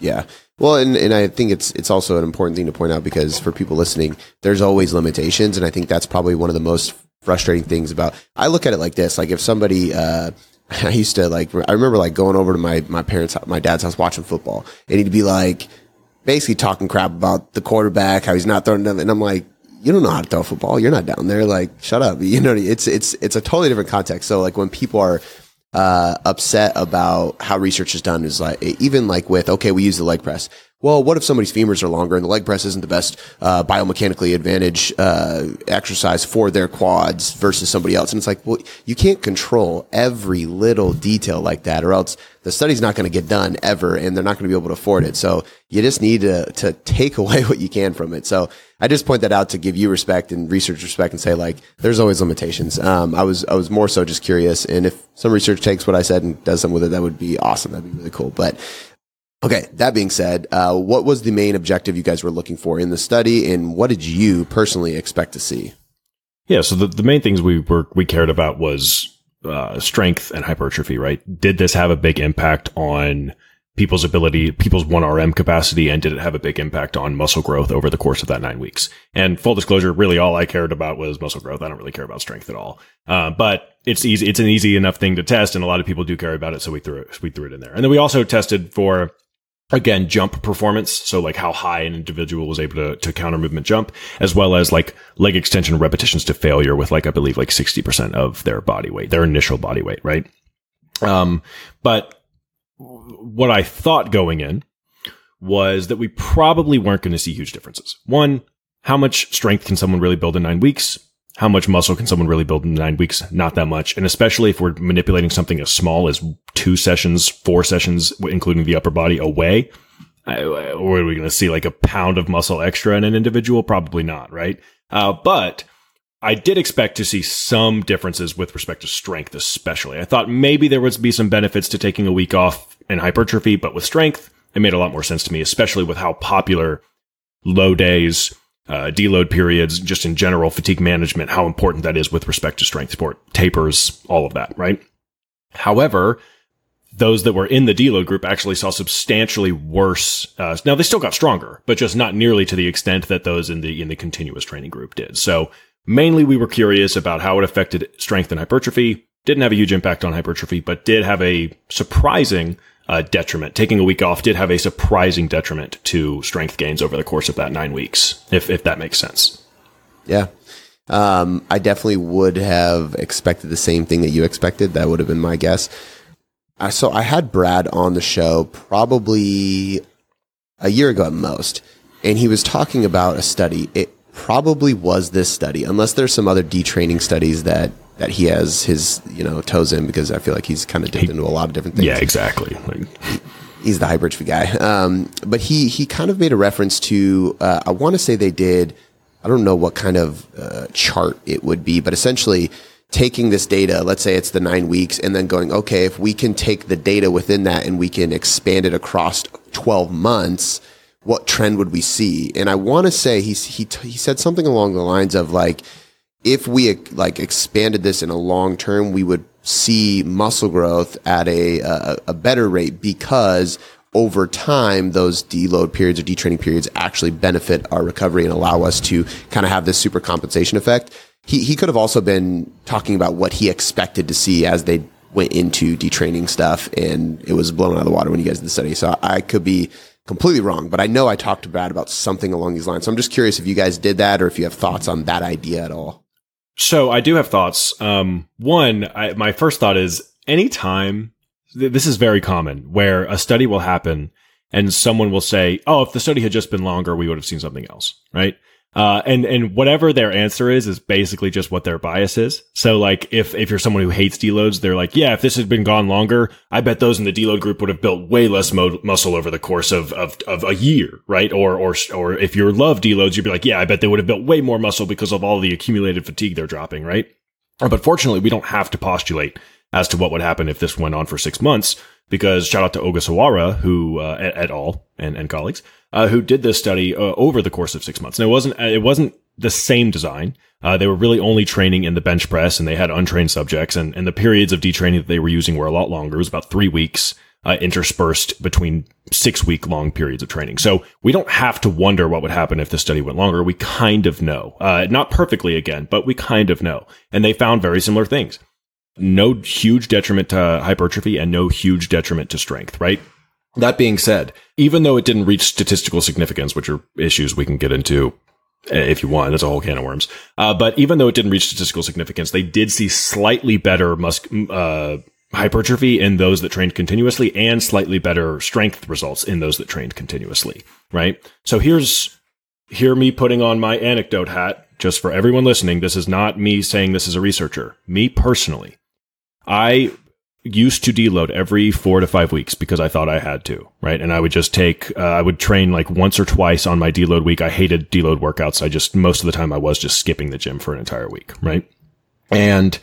Yeah. Well, and, and I think it's it's also an important thing to point out because for people listening, there's always limitations. And I think that's probably one of the most frustrating things about, I look at it like this, like if somebody, uh, I used to like, I remember like going over to my, my parents, my dad's house watching football and he'd be like basically talking crap about the quarterback, how he's not throwing them. And I'm like, you don't know how to throw a football. You're not down there. Like, shut up. You know, it's, it's, it's a totally different context. So like when people are, uh, upset about how research is done is like, even like with, okay, we use the leg press. Well, what if somebody's femurs are longer and the leg press isn't the best uh, biomechanically advantage uh, exercise for their quads versus somebody else? And it's like, well, you can't control every little detail like that, or else the study's not going to get done ever, and they're not going to be able to afford it. So you just need to to take away what you can from it. So I just point that out to give you respect and research respect, and say like, there's always limitations. Um, I was I was more so just curious, and if some research takes what I said and does something with it, that would be awesome. That'd be really cool. But okay, that being said, uh, what was the main objective you guys were looking for in the study, and what did you personally expect to see? Yeah, so the, the main things we were we cared about was uh, strength and hypertrophy, right? Did this have a big impact on people's ability, people's one R M capacity, and did it have a big impact on muscle growth over the course of that nine weeks? And full disclosure, really all I cared about was muscle growth. I don't really care about strength at all. Uh, but it's easy. It's an easy enough thing to test, and a lot of people do care about it, so we threw it. We threw it in there, and then we also tested for, again, jump performance. So like how high an individual was able to, to counter movement jump, as well as like leg extension repetitions to failure with like, I believe like sixty percent of their body weight, their initial body weight. Right. Um, but what I thought going in was that we probably weren't going to see huge differences. One, how much strength can someone really build in nine weeks? How much muscle can someone really build in nine weeks? Not that much. And especially if we're manipulating something as small as two sessions, four sessions, including the upper body away, I, or are we going to see like a pound of muscle extra in an individual? Probably not, right? Uh, but I did expect to see some differences with respect to strength, especially. I thought maybe there would be some benefits to taking a week off in hypertrophy, but with strength, it made a lot more sense to me, especially with how popular low days, Uh, deload periods, just in general, fatigue management, how important that is with respect to strength sport, tapers, all of that, right? However, those that were in the deload group actually saw substantially worse. Uh, now they still got stronger, but just not nearly to the extent that those in the in the continuous training group did. So mainly we were curious about how it affected strength and hypertrophy. Didn't have a huge impact on hypertrophy, but did have a surprising Uh, detriment. Taking a week off did have a surprising detriment to strength gains over the course of that nine weeks, if if that makes sense. Yeah. Um, I definitely would have expected the same thing that you expected. That would have been my guess. I, so I had Brad on the show probably a year ago at most, and he was talking about a study. It probably was this study, unless there's some other detraining studies that that he has his, you know, toes in, because I feel like he's kind of dipped he, into a lot of different things. Yeah, exactly. Like, he's the hypertrophy guy. Um, but he, he kind of made a reference to, uh, I want to say they did, I don't know what kind of uh, chart it would be, but essentially taking this data, let's say it's the nine weeks, and then going, okay, if we can take the data within that and we can expand it across twelve months, what trend would we see? And I want to say he, he, he said something along the lines of like, if we like expanded this in a long term, we would see muscle growth at a, a a better rate, because over time those deload periods or detraining periods actually benefit our recovery and allow us to kind of have this super compensation effect. He he could have also been talking about what he expected to see as they went into detraining stuff, and it was blown out of the water when you guys did the study. So I could be completely wrong, but I know I talked to Brad about something along these lines. So I'm just curious if you guys did that, or if you have thoughts on that idea at all. So I do have thoughts. Um, one, I, my first thought is anytime, th- this is very common, where a study will happen and someone will say, oh, if the study had just been longer, we would have seen something else, right? Uh, and, and whatever their answer is, is basically just what their bias is. So like, if, if you're someone who hates deloads, they're like, yeah, if this had been gone longer, I bet those in the deload group would have built way less mo- muscle over the course of, of, of a year, right? Or, or, or if you love deloads, you'd be like, yeah, I bet they would have built way more muscle because of all the accumulated fatigue they're dropping, right? But fortunately, we don't have to postulate as to what would happen if this went on for six months, because shout out to Ogasawara, who, uh, et, et al. and, and colleagues, uh, who did this study uh, over the course of six months. And it wasn't, it wasn't the same design. Uh, they were really only training in the bench press, and they had untrained subjects, and, and the periods of detraining that they were using were a lot longer. It was about three weeks uh, interspersed between six week long periods of training. So we don't have to wonder what would happen if the study went longer. We kind of know, uh, not perfectly again, but we kind of know. And they found very similar things. No huge detriment to hypertrophy and no huge detriment to strength, right? That being said, even though it didn't reach statistical significance, which are issues we can get into if you want, that's a whole can of worms. Uh, but even though it didn't reach statistical significance, they did see slightly better mus- uh, hypertrophy in those that trained continuously and slightly better strength results in those that trained continuously, right? So here's, hear me putting on my anecdote hat, just for everyone listening. This is not me saying this as a researcher. Me personally, I used to deload every four to five weeks because I thought I had to, right? And I would just take, uh, I would train like once or twice on my deload week. I hated deload workouts. I just, most of the time I was just skipping the gym for an entire week, right? And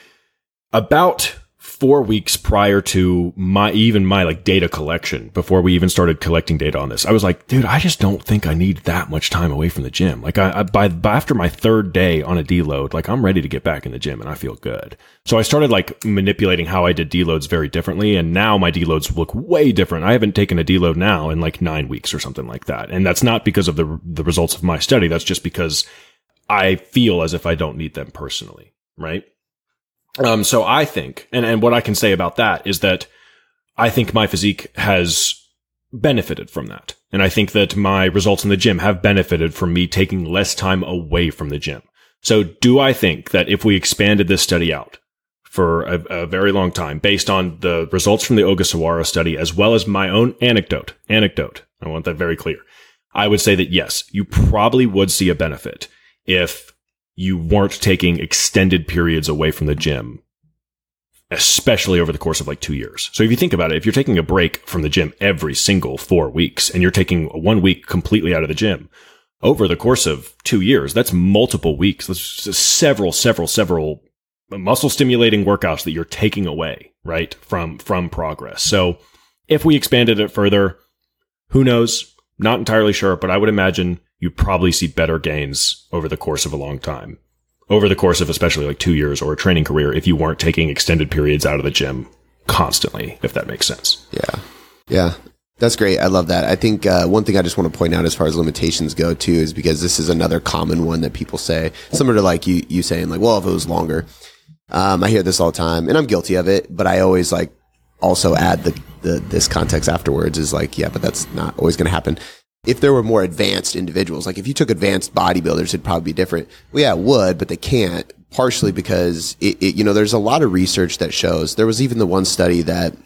about four weeks prior to my, even my like data collection, before we even started collecting data on this, I was like, dude, I just don't think I need that much time away from the gym. Like I, I by, by after my third day on a deload, like I'm ready to get back in the gym and I feel good. So I started like manipulating how I did deloads very differently. And now my deloads look way different. I haven't taken a deload now in like nine weeks or something like that. And that's not because of the, the results of my study. That's just because I feel as if I don't need them personally. Right. Um, so I think, and, and what I can say about that is that I think my physique has benefited from that. And I think that my results in the gym have benefited from me taking less time away from the gym. So do I think that if we expanded this study out for a, a very long time, based on the results from the Ogasawara study, as well as my own anecdote, anecdote, I want that very clear, I would say that yes, you probably would see a benefit if you weren't taking extended periods away from the gym, especially over the course of like two years. So if you think about it, if you're taking a break from the gym every single four weeks and you're taking one week completely out of the gym over the course of two years, that's multiple weeks. That's several, several, several muscle stimulating workouts that you're taking away, right? From, from progress. So if we expanded it further, who knows? Not entirely sure, but I would imagine you probably see better gains over the course of a long time, over the course of especially like two years or a training career, if you weren't taking extended periods out of the gym constantly, if that makes sense. Yeah. Yeah. That's great. I love that. I think uh, one thing I just want to point out as far as limitations go too, is because this is another common one that people say, similar to like you, you saying like, well, if it was longer, um, I hear this all the time and I'm guilty of it, but I always like also add the, the, this context afterwards is like, yeah, but that's not always going to happen. If there were more advanced individuals, like if you took advanced bodybuilders, it'd probably be different. Well, yeah, it would, but they can't, partially because it, it, you know, there's a lot of research that shows, there was even the one study that,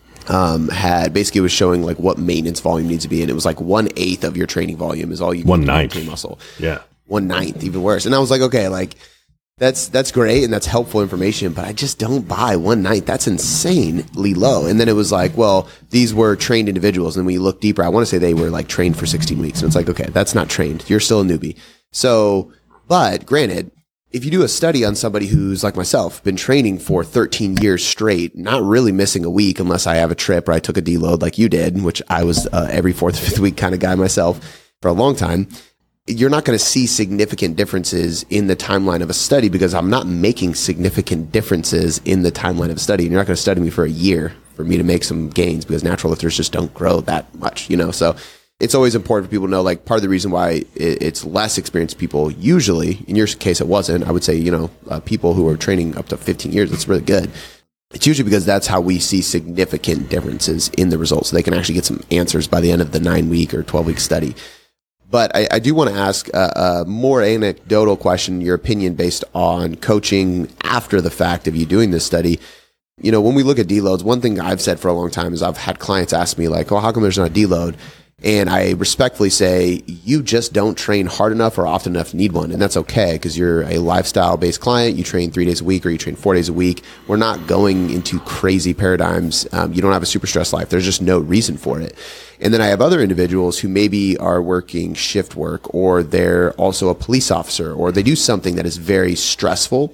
um, had basically was showing like what maintenance volume needs to be. And it was like one eighth of your training volume is all you one need to ninth maintain muscle. Yeah. One ninth, even worse. And I was like, okay, like that's, that's great. And that's helpful information, but I just don't buy one ninth. That's insanely low. And then it was like, well, these were trained individuals. And when you look deeper, I want to say they were like trained for sixteen weeks. And it's like, okay, that's not trained. You're still a newbie. So, but granted, if you do a study on somebody who's like myself, been training for thirteen years straight, not really missing a week unless I have a trip or I took a deload like you did, which I was uh, every fourth, fifth week kind of guy myself for a long time, you're not going to see significant differences in the timeline of a study because I'm not making significant differences in the timeline of a study. And you're not going to study me for a year for me to make some gains because natural lifters just don't grow that much, you know? So it's always important for people to know, like, part of the reason why it's less experienced people usually, in your case it wasn't, I would say, you know, uh, people who are training up to fifteen years, that's really good. It's usually because that's how we see significant differences in the results. So they can actually get some answers by the end of the nine week or twelve week study. But I, I do want to ask a, a more anecdotal question, your opinion based on coaching after the fact of you doing this study. You know, when we look at deloads, one thing I've said for a long time is I've had clients ask me like, oh, how come there's not a deload? And I respectfully say, you just don't train hard enough or often enough to need one. And that's okay because you're a lifestyle-based client. You train three days a week or you train four days a week. We're not going into crazy paradigms. Um, you don't have a super stressed life. There's just no reason for it. And then I have other individuals who maybe are working shift work or they're also a police officer or they do something that is very stressful.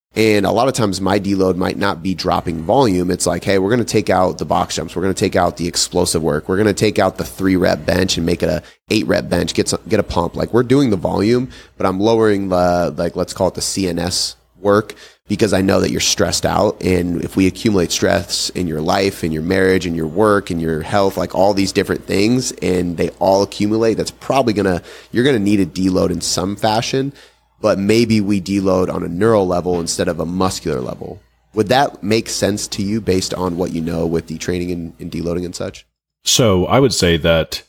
And a lot of times my deload might not be dropping volume. It's like, hey, we're going to take out the box jumps. We're going to take out the explosive work. We're going to take out the three rep bench and make it a eight rep bench, get some, get a pump. Like we're doing the volume, but I'm lowering the, like, let's call it the C N S work, because I know that you're stressed out. And if we accumulate stress in your life, in your marriage, in your work, in your health, like all these different things, and they all accumulate, that's probably going to, you're going to need a deload in some fashion. But maybe we deload on a neural level instead of a muscular level. Would that make sense to you based on what you know with the training and, and deloading and such? So I would say that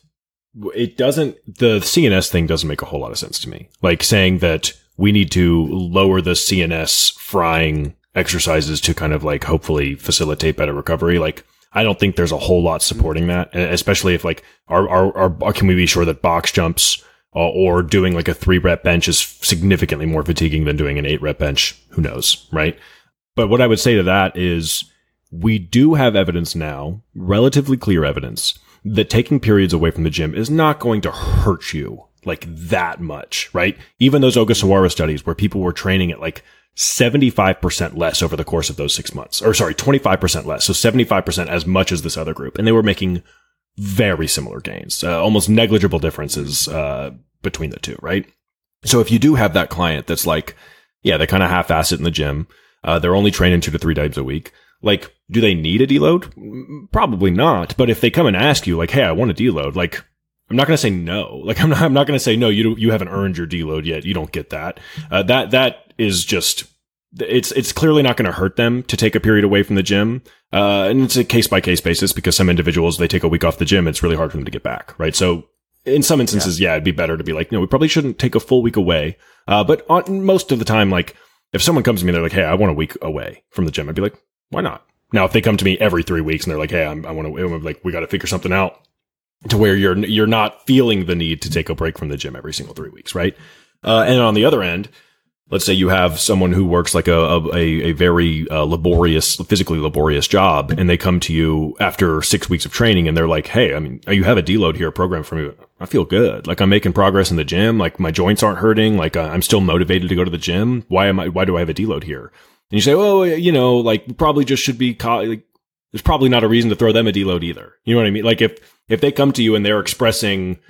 it doesn't, the C N S thing doesn't make a whole lot of sense to me. Like saying that we need to lower the C N S frying exercises to kind of like hopefully facilitate better recovery. Like I don't think there's a whole lot supporting that, especially if like, are, are, are, can we be sure that box jumps Uh, or doing like a three rep bench is significantly more fatiguing than doing an eight rep bench? Who knows, right? But what I would say to that is we do have evidence now, relatively clear evidence, that taking periods away from the gym is not going to hurt you like that much, right? Even those Ogasawara studies where people were training at like seventy-five percent less over the course of those six months, or sorry, twenty-five percent less. So seventy-five percent as much as this other group. And they were making very similar gains, uh, almost negligible differences uh, between the two, right? So if you do have that client that's like, yeah, they kind of half-ass it in the gym, uh, they're only training two to three times a week, like, do they need a deload? Probably not. But if they come and ask you, like, hey, I want a deload, like, I'm not going to say no. Like, I'm not, I'm not going to say, no, you don't, you haven't earned your deload yet. You don't get that. Uh, that, that is just, it's, it's clearly not going to hurt them to take a period away from the gym. Uh, and it's a case by case basis, because some individuals, they take a week off the gym, it's really hard for them to get back, right? So in some instances, yeah, yeah it'd be better to be like, no, we probably shouldn't take a full week away. Uh, but on most of the time, like if someone comes to me, they're like, hey, I want a week away from the gym, I'd be like, why not? Now, if they come to me every three weeks and they're like, hey, I'm, I want to, like, we got to figure something out to where you're, you're not feeling the need to take a break from the gym every single three weeks, right? Uh, and on the other end, let's say you have someone who works like a a, a very uh, laborious, physically laborious job, and they come to you after six weeks of training, and they're like, "Hey, I mean, you have a deload here, program for me. I feel good. Like I'm making progress in the gym. Like my joints aren't hurting. Like I'm still motivated to go to the gym. Why am I? Why do I have a deload here?" And you say, "Well, you know, like probably just should be. Co- like, there's probably not a reason to throw them a deload either. You know what I mean? Like if if they come to you and they're expressing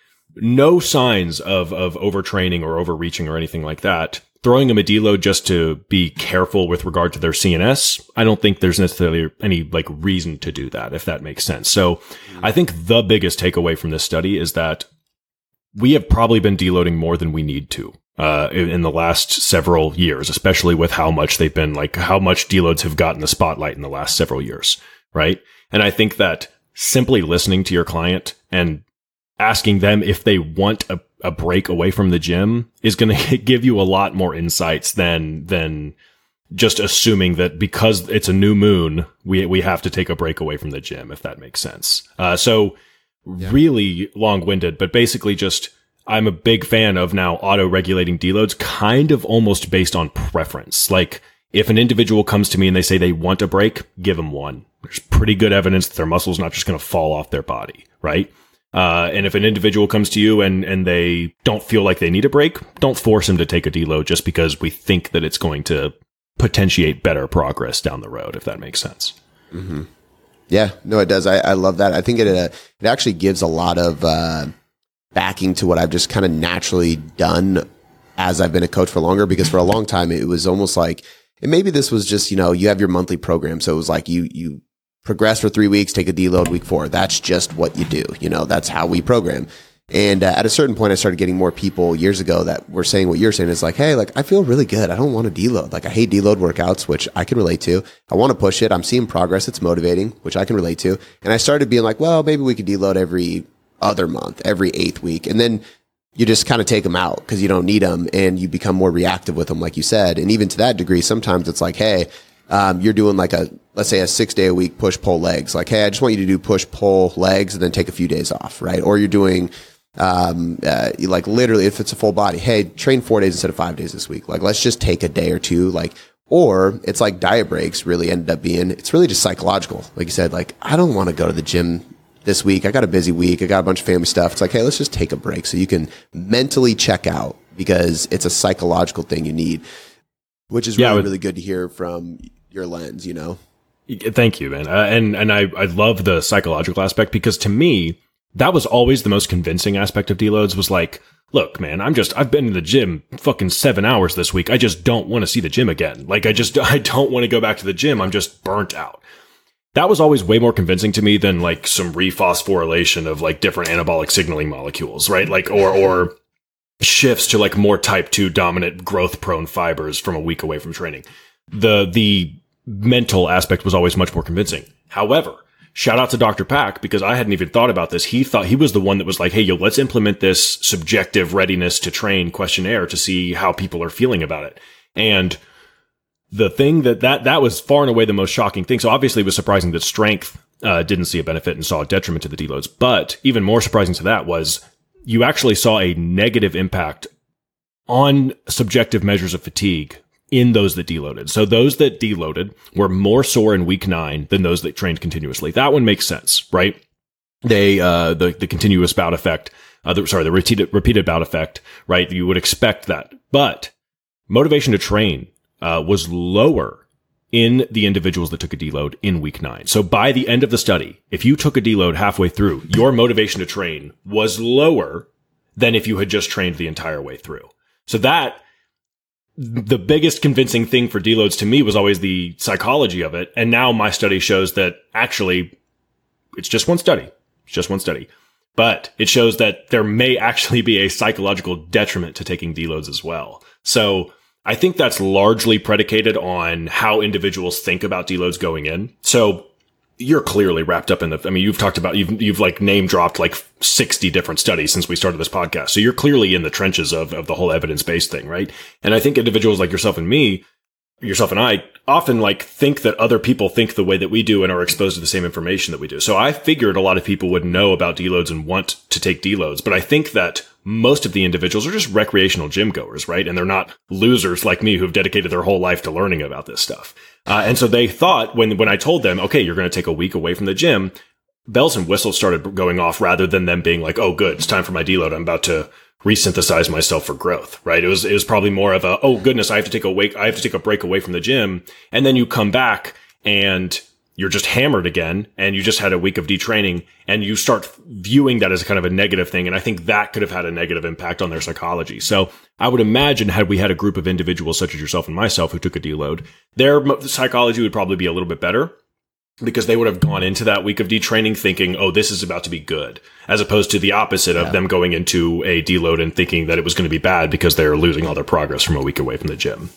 no signs of of overtraining or overreaching or anything like that, throwing them a deload just to be careful with regard to their C N S, I don't think there's necessarily any like reason to do that, if that makes sense. So mm-hmm. I think the biggest takeaway from this study is that we have probably been deloading more than we need to uh in, in the last several years, especially with how much they've been like how much deloads have gotten the spotlight in the last several years, right? And I think that simply listening to your client and asking them if they want a, a break away from the gym is going to give you a lot more insights than, than just assuming that because it's a new moon, we, we have to take a break away from the gym, if that makes sense. Uh, so yeah. Really long winded, but basically just, I'm a big fan of now auto regulating deloads kind of almost based on preference. Like if an individual comes to me and they say they want a break, give them one. There's pretty good evidence that their muscle's not just going to fall off their body, right? Uh, and if an individual comes to you and, and they don't feel like they need a break, don't force them to take a deload just because we think that it's going to potentiate better progress down the road, if that makes sense. Mm-hmm. Yeah, no, it does. I, I love that. I think it, uh, it actually gives a lot of, uh, backing to what I've just kind of naturally done as I've been a coach for longer, because for a long time, it was almost like, and maybe this was just, you know, you have your monthly program. So it was like you, you, progress for three weeks, take a deload week four. That's just what you do. You know, that's how we program. And uh, at a certain point, I started getting more people years ago that were saying what you're saying is like, hey, like I feel really good. I don't want to deload. Like I hate deload workouts, which I can relate to. I want to push it. I'm seeing progress. It's motivating, which I can relate to. And I started being like, well, maybe we could deload every other month, every eighth week. And then you just kind of take them out because you don't need them and you become more reactive with them, like you said. And even to that degree, sometimes it's like, hey, Um, you're doing like a, let's say a six day a week push pull legs. Like, hey, I just want you to do push pull legs and then take a few days off, right? Or you're doing, um, uh, like literally if it's a full body, hey, train four days instead of five days this week. Like, let's just take a day or two. Like, or it's like diet breaks really ended up being, it's really just psychological. Like you said, like, I don't want to go to the gym this week. I got a busy week. I got a bunch of family stuff. It's like, hey, let's just take a break so you can mentally check out because it's a psychological thing you need. which is really, yeah, really good to hear from your lens, you know? Thank you, man. Uh, and, and I, I love the psychological aspect, because to me, that was always the most convincing aspect of deloads, was like, look, man, I'm just, I've been in the gym fucking seven hours this week. I just don't want to see the gym again. Like, I just, I don't want to go back to the gym. I'm just burnt out. That was always way more convincing to me than like some rephosphorylation of like different anabolic signaling molecules, right? Like, or, or shifts to like more type two dominant growth prone fibers from a week away from training. The, the mental aspect was always much more convincing. However, shout out to Doctor Pack, because I hadn't even thought about this. He thought he was the one that was like, hey, yo, let's implement this subjective readiness to train questionnaire to see how people are feeling about it. And the thing that, that, that was far and away the most shocking thing. So obviously it was surprising that strength, uh, didn't see a benefit and saw a detriment to the deloads. But even more surprising to that was you actually saw a negative impact on subjective measures of fatigue in those that deloaded. So those that deloaded were more sore in week nine than those that trained continuously. That one makes sense, right? They, uh, the, the continuous bout effect, uh, the, sorry, the repeated, repeated bout effect, right? You would expect that. But motivation to train, uh, was lower in the individuals that took a deload in week nine. So by the end of the study, if you took a deload halfway through, your motivation to train was lower than if you had just trained the entire way through. So that, the biggest convincing thing for deloads to me was always the psychology of it. And now my study shows that actually it's just one study. It's just one study. But it shows that there may actually be a psychological detriment to taking deloads as well. So I think that's largely predicated on how individuals think about deloads going in. So you're clearly wrapped up in the, I mean, you've talked about, you've, you've like name dropped like sixty different studies since we started this podcast. So you're clearly in the trenches of, of the whole evidence-based thing, right? And I think individuals like yourself and me, yourself and I often like think that other people think the way that we do and are exposed to the same information that we do. So I figured a lot of people would know about deloads and want to take deloads, but I think that most of the individuals are just recreational gym goers, right? And they're not losers like me who've dedicated their whole life to learning about this stuff. Uh, and so they thought when, when I told them, okay, you're going to take a week away from the gym, bells and whistles started going off rather than them being like, oh, good, it's time for my deload. I'm about to resynthesize myself for growth, right? It was, it was probably more of a, oh goodness, I have to take a wake, I have to take a break away from the gym. And then you come back and you're just hammered again, and you just had a week of detraining, and you start viewing that as a kind of a negative thing. And I think that could have had a negative impact on their psychology. So I would imagine had we had a group of individuals such as yourself and myself who took a deload, their psychology would probably be a little bit better, because they would have gone into that week of detraining thinking, oh, this is about to be good, as opposed to the opposite of yeah. them going into a deload and thinking that it was going to be bad because they're losing all their progress from a week away from the gym.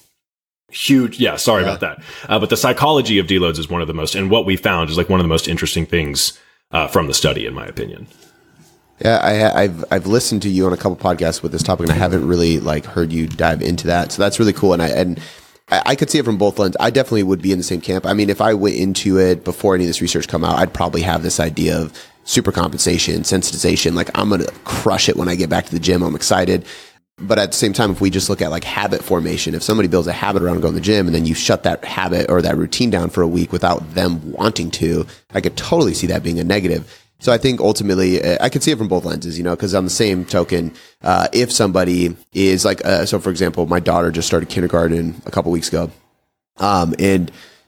Huge. Yeah. Sorry yeah. about that. Uh, but the psychology of deloads is one of the most, and what we found is like one of the most interesting things uh, from the study, in my opinion. Yeah. I, I've, I've listened to you on a couple podcasts with this topic, and I haven't really like heard you dive into that. So that's really cool. And I, and I, I could see it from both lenses. I definitely would be in the same camp. I mean, if I went into it before any of this research come out, I'd probably have this idea of supercompensation, sensitization. Like, I'm going to crush it when I get back to the gym. I'm excited. But at the same time, if we just look at like habit formation, if somebody builds a habit around going to the gym and then you shut that habit or that routine down for a week without them wanting to, I could totally see that being a negative. So I think ultimately, uh, I could see it from both lenses, you know, because on the same token, uh, if somebody is like, uh, so for example, my daughter just started kindergarten a couple weeks ago, um, and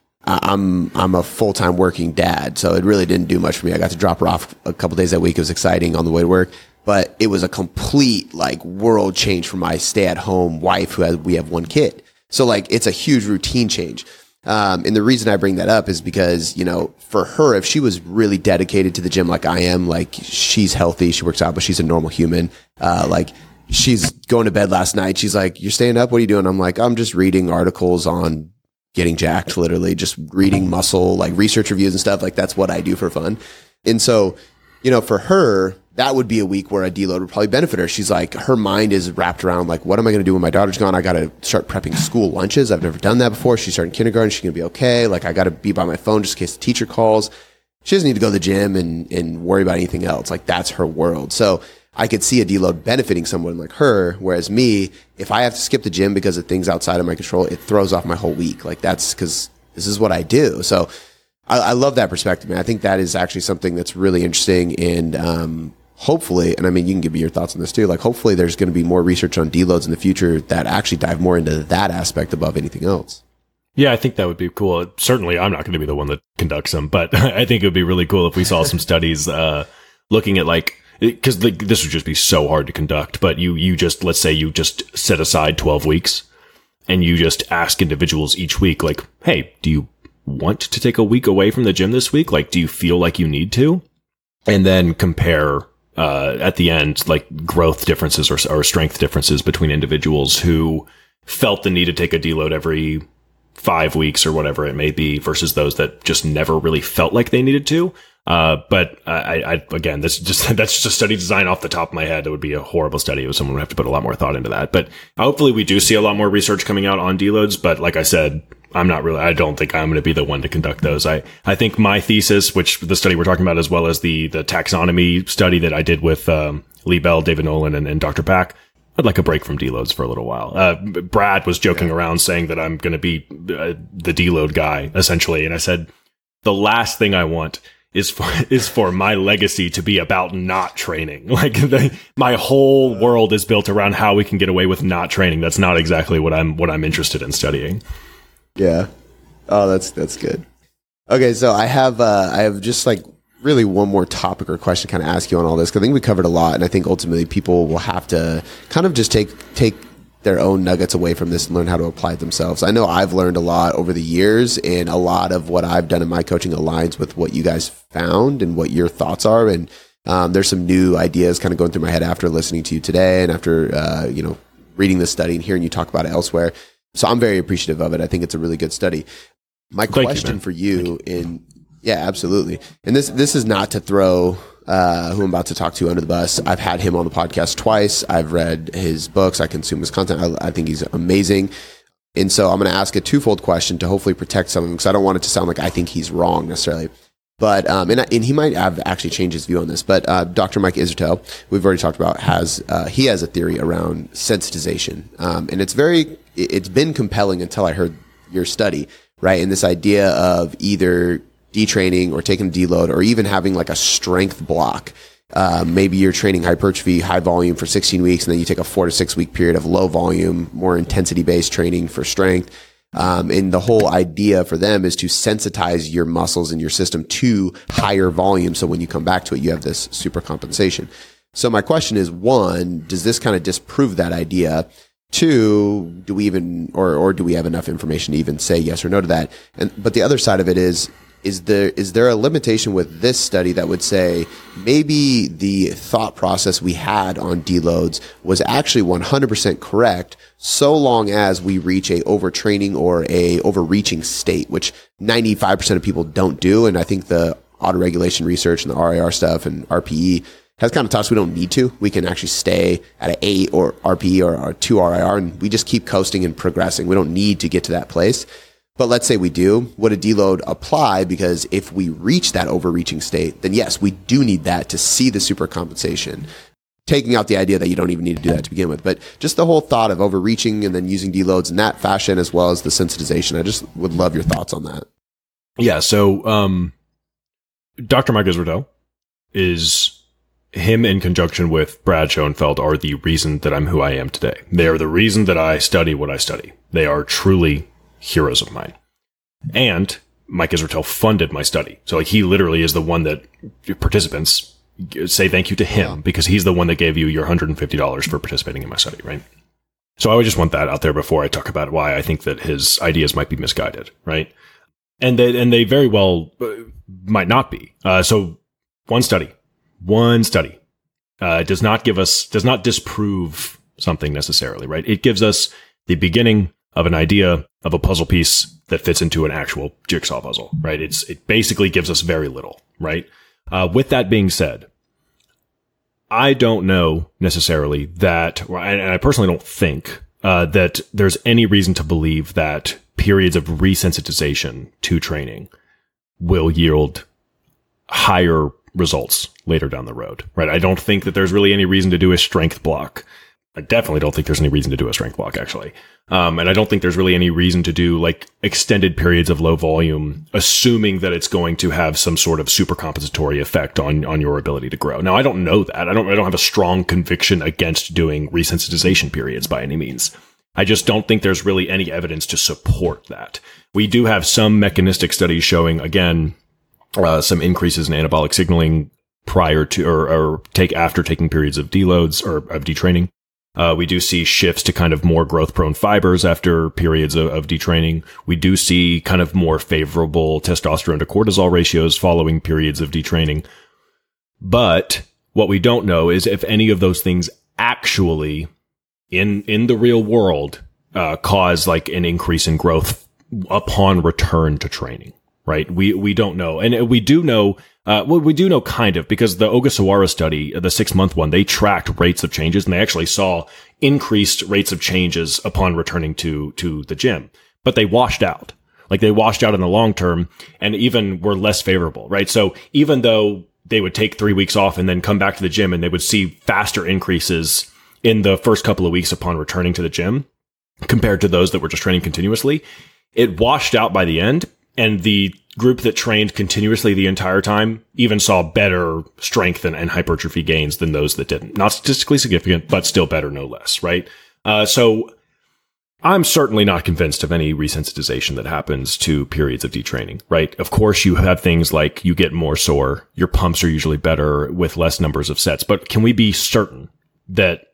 I'm I'm a full-time working dad, so it really didn't do much for me. I got to drop her off a couple days that week. It was exciting on the way to work. But it was a complete like world change for my stay-at-home wife who has, we have one kid. So like it's a huge routine change. Um, and the reason I bring that up is because, you know, for her, if she was really dedicated to the gym like I am, like she's healthy, she works out, but she's a normal human. Uh, like she's going to bed last night. She's like, you're staying up? What are you doing? I'm like, I'm just reading articles on getting jacked, literally just reading muscle, like research reviews and stuff. Like that's what I do for fun. And so, you know, for her, that would be a week where a deload would probably benefit her. She's like, her mind is wrapped around like, what am I going to do when my daughter's gone? I got to start prepping school lunches. I've never done that before. She's starting kindergarten. She's going to be okay. Like I got to be by my phone just in case the teacher calls. She doesn't need to go to the gym and, and worry about anything else. Like that's her world. So I could see a deload benefiting someone like her. Whereas me, if I have to skip the gym because of things outside of my control, it throws off my whole week. Like that's because this is what I do. So I, I love that perspective, man. I think that is actually something that's really interesting. And, um, hopefully, and I mean, you can give me your thoughts on this too, like hopefully there's going to be more research on deloads in the future that actually dive more into that aspect above anything else. Yeah, I think that would be cool. Certainly, I'm not going to be the one that conducts them, but I think it would be really cool if we saw some studies uh, looking at like, because this would just be so hard to conduct, but you, you just, let's say you just set aside twelve weeks and you just ask individuals each week, like, hey, do you want to take a week away from the gym this week? Like, do you feel like you need to? And then compare uh, at the end, like growth differences or, or strength differences between individuals who felt the need to take a deload every five weeks or whatever it may be versus those that just never really felt like they needed to. Uh, but I, I, again, this just, that's just a study design off the top of my head. It would be a horrible study. Someone would have to put a lot more thought into that. But hopefully we do see a lot more research coming out on deloads. But like I said, I'm not really, I don't think I'm going to be the one to conduct those. I, I think my thesis, which the study we're talking about, as well as the, the taxonomy study that I did with, um, Lee Bell, David Nolan, and, and Doctor Pack, I'd like a break from deloads for a little while. Uh, Brad was joking yeah. around saying that I'm going to be uh, the deload guy, essentially. And I said, the last thing I want is for, is for my legacy to be about not training. Like the, my whole world is built around how we can get away with not training. That's not exactly what I'm, what I'm interested in studying. Yeah. Oh, that's, that's good. Okay. So I have, uh, I have just like really one more topic or question to kind of ask you on all this, because I think we covered a lot. And I think ultimately people will have to kind of just take, take their own nuggets away from this and learn how to apply it themselves. I know I've learned a lot over the years, and a lot of what I've done in my coaching aligns with what you guys found and what your thoughts are. And um, there's some new ideas kind of going through my head after listening to you today and after, uh, you know, reading this study and hearing you talk about it elsewhere. So I'm very appreciative of it. I think it's a really good study. My Thank question you, for you, you in, yeah, absolutely. And this, this is not to throw Uh, who I'm about to talk to under the bus. I've had him on the podcast twice. I've read his books. I consume his content. I, I think he's amazing. And so I'm going to ask a twofold question to hopefully protect some of him, because I don't want it to sound like I think he's wrong necessarily. But, um, and, and he might have actually changed his view on this, but, uh, Doctor Mike Israetel, we've already talked about, has, uh, he has a theory around sensitization. Um, and it's very, it's been compelling until I heard your study, right? And this idea of either detraining or taking a deload, or even having like a strength block. Uh, maybe you're training hypertrophy, high volume for sixteen weeks, and then you take a four to six week period of low volume, more intensity based training for strength. Um, and the whole idea for them is to sensitize your muscles and your system to higher volume. So when you come back to it, you have this super compensation. So my question is, one, does this kind of disprove that idea? Two, do we even, or, or do we have enough information to even say yes or no to that? And, but the other side of it is, Is there, is there a limitation with this study that would say maybe the thought process we had on deloads was actually one hundred percent correct, so long as we reach a overtraining or a overreaching state, which ninety-five percent of people don't do. And I think the autoregulation research and the R I R stuff and R P E has kind of taught us we don't need to. We can actually stay at an eight or R P E or, or two R I R, and we just keep coasting and progressing. We don't need to get to that place. But let's say we do, would a deload apply? Because if we reach that overreaching state, then yes, we do need that to see the super compensation, taking out the idea that you don't even need to do that to begin with. But just the whole thought of overreaching and then using deloads in that fashion, as well as the sensitization, I just would love your thoughts on that. Yeah. So, um, Doctor Mike Israetel is, him in conjunction with Brad Schoenfeld are the reason that I'm who I am today. They are the reason that I study what I study. They are truly heroes of mine. And Mike Israetel funded my study. So like he literally is the one that participants say thank you to him, yeah, because he's the one that gave you your one hundred fifty dollars for participating in my study, right? So I would just want that out there before I talk about why I think that his ideas might be misguided, right? And they, and they very well uh, might not be. Uh, so one study, one study, uh, does not give us, does not disprove something necessarily, right? It gives us the beginning of an idea of a puzzle piece that fits into an actual jigsaw puzzle, right? It's, it basically gives us very little, right? Uh, with that being said, I don't know necessarily that, and I personally don't think, uh, that there's any reason to believe that periods of resensitization to training will yield higher results later down the road, right? I don't think that there's really any reason to do a strength block. I definitely don't think there's any reason to do a strength block, actually. Um, and I don't think there's really any reason to do like extended periods of low volume, assuming that it's going to have some sort of super compensatory effect on, on your ability to grow. Now, I don't know that. I don't, I don't have a strong conviction against doing resensitization periods by any means. I just don't think there's really any evidence to support that. We do have some mechanistic studies showing, again, uh, some increases in anabolic signaling prior to, or, or take after taking periods of deloads or of detraining. Uh, we do see shifts to kind of more growth-prone fibers after periods of, of detraining. We do see kind of more favorable testosterone to cortisol ratios following periods of detraining. But what we don't know is if any of those things actually, in in the real world, uh, cause like an increase in growth upon return to training. Right? We we don't know, and we do know. Uh, well, we do know kind of, because the Ogasawara study, the six month one, they tracked rates of changes and they actually saw increased rates of changes upon returning to, to the gym, but they washed out. Like they washed out in the long term and even were less favorable, right? So even though they would take three weeks off and then come back to the gym and they would see faster increases in the first couple of weeks upon returning to the gym compared to those that were just training continuously, it washed out by the end. And the group that trained continuously the entire time even saw better strength and, and hypertrophy gains than those that didn't. Not statistically significant, but still better, no less, right? Uh, so I'm certainly not convinced of any resensitization that happens to periods of detraining, right? Of course, you have things like you get more sore, your pumps are usually better with less numbers of sets, but can we be certain that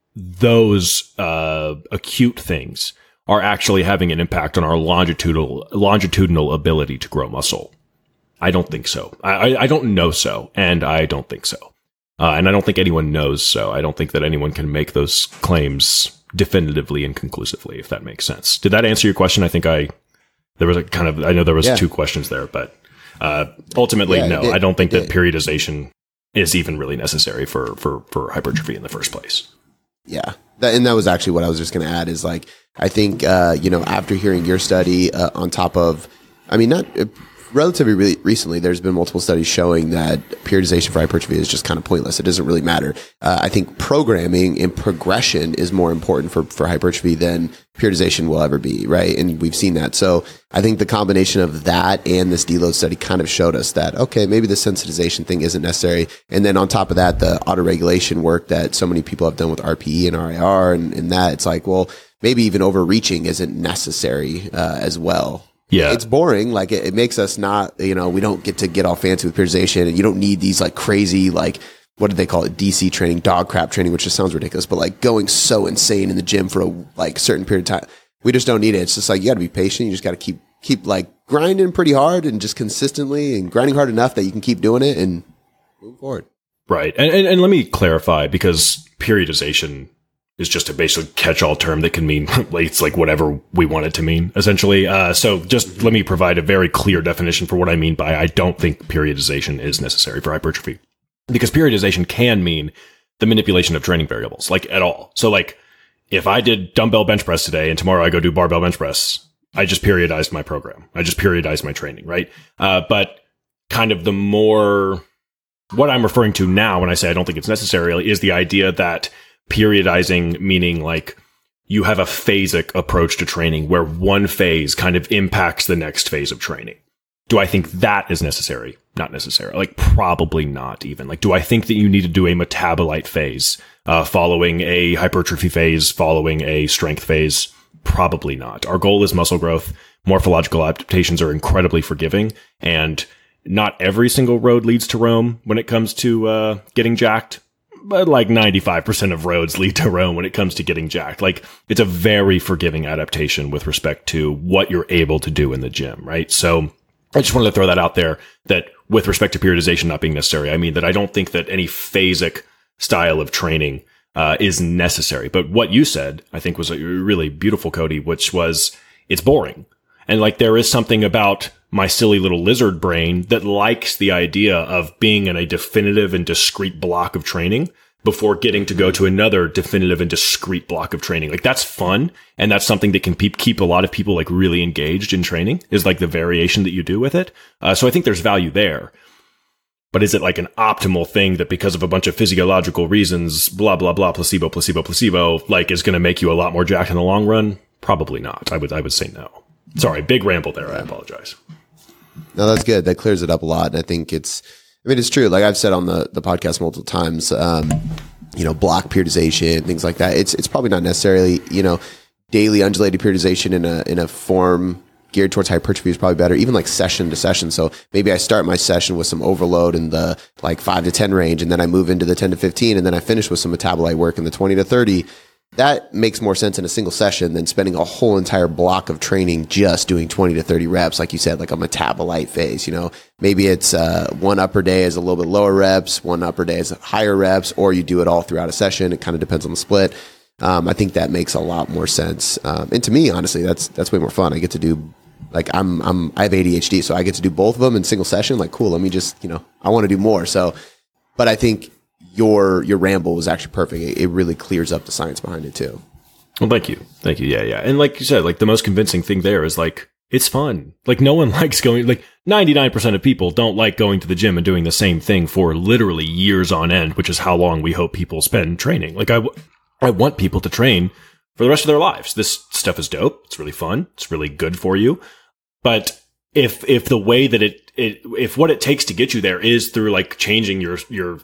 those uh, acute things are actually having an impact on our longitudinal longitudinal ability to grow muscle? I don't think so. I, I don't know so, and I don't think so. Uh, and I don't think anyone knows so. I don't think that anyone can make those claims definitively and conclusively, if that makes sense. Did that answer your question? I think I, there was a kind of, I know there was yeah. two questions there, but uh, ultimately, yeah, no, did, I don't think that periodization is even really necessary for, for, for hypertrophy in the first place. Yeah. That, and that was actually what I was just going to add is like, I think, uh, you know, after hearing your study uh, on top of, I mean, not uh, relatively really recently, there's been multiple studies showing that periodization for hypertrophy is just kind of pointless. It doesn't really matter. Uh, I think programming and progression is more important for, for hypertrophy than periodization will ever be, right? And we've seen that. So I think the combination of that and this deload study kind of showed us that, okay, maybe the sensitization thing isn't necessary. And then on top of that, the autoregulation work that so many people have done with R P E and R I R and, and that, it's like, well, maybe even overreaching isn't necessary uh, as well. Yeah. It's boring. Like it, it makes us not, you know, we don't get to get all fancy with periodization, and you don't need these like crazy, like, what do they call it? D C training, dog crap training, which just sounds ridiculous, but like going so insane in the gym for a like certain period of time. We just don't need it. It's just like, you gotta be patient. You just gotta keep, keep like grinding pretty hard and just consistently and grinding hard enough that you can keep doing it and move forward. Right. And, and, and let me clarify, because periodization is just a basically catch-all term that can mean it's like whatever we want it to mean, essentially. Uh, so just let me provide a very clear definition for what I mean by I don't think periodization is necessary for hypertrophy. Because periodization can mean the manipulation of training variables, like at all. So like if I did dumbbell bench press today and tomorrow I go do barbell bench press, I just periodized my program. I just periodized my training, right? Uh, but kind of the more, what I'm referring to now when I say I don't think it's necessary is the idea that periodizing, meaning like you have a phasic approach to training where one phase kind of impacts the next phase of training. Do I think that is necessary? Not necessarily. Like probably not even. Like, do I think that you need to do a metabolite phase uh, following a hypertrophy phase, following a strength phase? Probably not. Our goal is muscle growth. Morphological adaptations are incredibly forgiving, and not every single road leads to Rome when it comes to uh, getting jacked. But like ninety-five percent of roads lead to Rome when it comes to getting jacked. Like it's a very forgiving adaptation with respect to what you're able to do in the gym, right? So I just wanted to throw that out there, that with respect to periodization not being necessary, I mean that I don't think that any phasic style of training uh, is necessary. But what you said, I think, was really beautiful, Cody, which was it's boring. And like there is something about my silly little lizard brain that likes the idea of being in a definitive and discrete block of training before getting to go to another definitive and discrete block of training. Like that's fun. And that's something that can pe- keep a lot of people like really engaged in training, is like the variation that you do with it. Uh, so I think there's value there. But is it like an optimal thing that because of a bunch of physiological reasons, blah, blah, blah, placebo, placebo, placebo, like is going to make you a lot more jacked in the long run? Probably not. I would, I would say no. Sorry, big ramble there. I apologize. No, that's good. That clears it up a lot. And I think it's, I mean, it's true. Like I've said on the, the podcast multiple times, um, you know, block periodization, things like that. It's, it's probably not necessarily, you know, daily undulated periodization in a, in a form geared towards hypertrophy is probably better, even like session to session. So maybe I start my session with some overload in the like five to ten range, and then I move into the ten to fifteen, and then I finish with some metabolite work in the twenty to thirty. That makes more sense in a single session than spending a whole entire block of training just doing twenty to thirty reps, like you said, like a metabolite phase. You know, maybe it's uh, one upper day is a little bit lower reps, one upper day is higher reps, or you do it all throughout a session. It kind of depends on the split. Um, I think that makes a lot more sense. Um, and to me, honestly, that's that's way more fun. I get to do like I'm I'm I have A D H D, so I get to do both of them in single session. Like, cool. Let me just you know I want to do more. So, but I think your your ramble was actually perfect. It, it really clears up the science behind it too. Well, thank you, thank you. Yeah, yeah. And like you said, like the most convincing thing there is like it's fun. Like no one likes going. Like ninety-nine percent of people don't like going to the gym and doing the same thing for literally years on end, which is how long we hope people spend training. Like I. I want people to train for the rest of their lives. This stuff is dope. It's really fun. It's really good for you. But if, if the way that it, it, if what it takes to get you there is through like changing your, your,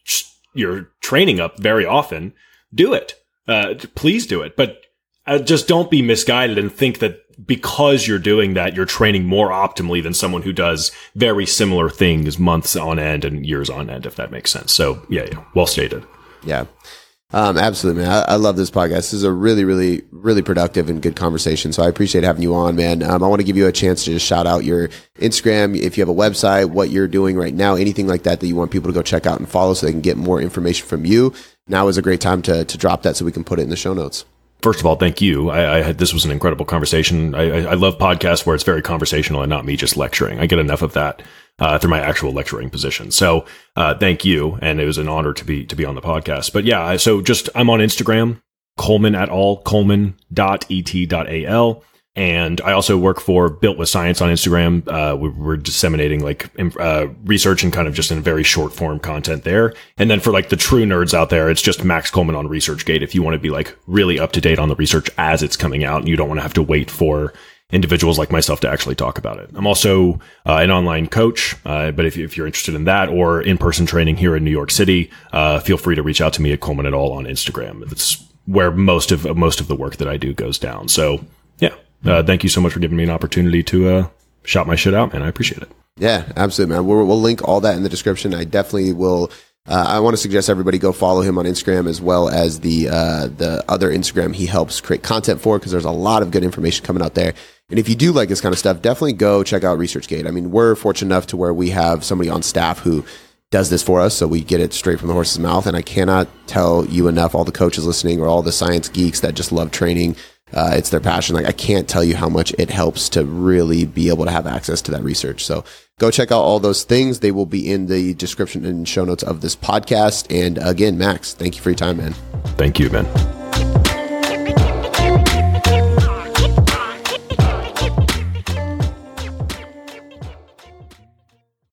your training up very often, do it. Uh, please do it. But uh, just don't be misguided and think that because you're doing that, you're training more optimally than someone who does very similar things months on end and years on end, if that makes sense. So yeah, yeah well stated. Yeah. Um, absolutely, man. I, I love this podcast. This is a really, really, really productive and good conversation. So I appreciate having you on, man. Um, I want to give you a chance to just shout out your Instagram. If you have a website, what you're doing right now, anything like that that you want people to go check out and follow so they can get more information from you. Now is a great time to to drop that so we can put it in the show notes. First of all, thank you. I, I had this was an incredible conversation. I, I, I love podcasts where it's very conversational and not me just lecturing. I get enough of that uh, through my actual lecturing position. So uh, thank you, and it was an honor to be to be on the podcast. But yeah, so just I'm on Instagram, Coleman et al, Coleman dot E T dot A L. And I also work for Built with Science on Instagram. Uh, we, we're disseminating like uh, research and kind of just in very short form content there. And then for like the true nerds out there, it's just Max Coleman on ResearchGate. If you want to be like really up to date on the research as it's coming out and you don't want to have to wait for individuals like myself to actually talk about it. I'm also uh, an online coach, uh, but if, if you're interested in that or in-person training here in New York City, uh, feel free to reach out to me at Coleman et al on Instagram. That's where most of most of the work that I do goes down. So yeah. Uh, thank you so much for giving me an opportunity to uh, shout my shit out, man. I appreciate it. Yeah, absolutely, man. We'll, we'll link all that in the description. I definitely will. Uh, I want to suggest everybody go follow him on Instagram as well as the uh, the other Instagram he helps create content for, because there's a lot of good information coming out there. And if you do like this kind of stuff, definitely go check out ResearchGate. I mean, we're fortunate enough to where we have somebody on staff who does this for us, so we get it straight from the horse's mouth. And I cannot tell you enough, all the coaches listening or all the science geeks that just love training. Uh, it's their passion. Like I can't tell you how much it helps to really be able to have access to that research. So go check out all those things. They will be in the description and show notes of this podcast. And again, Max, thank you for your time, man. Thank you, man.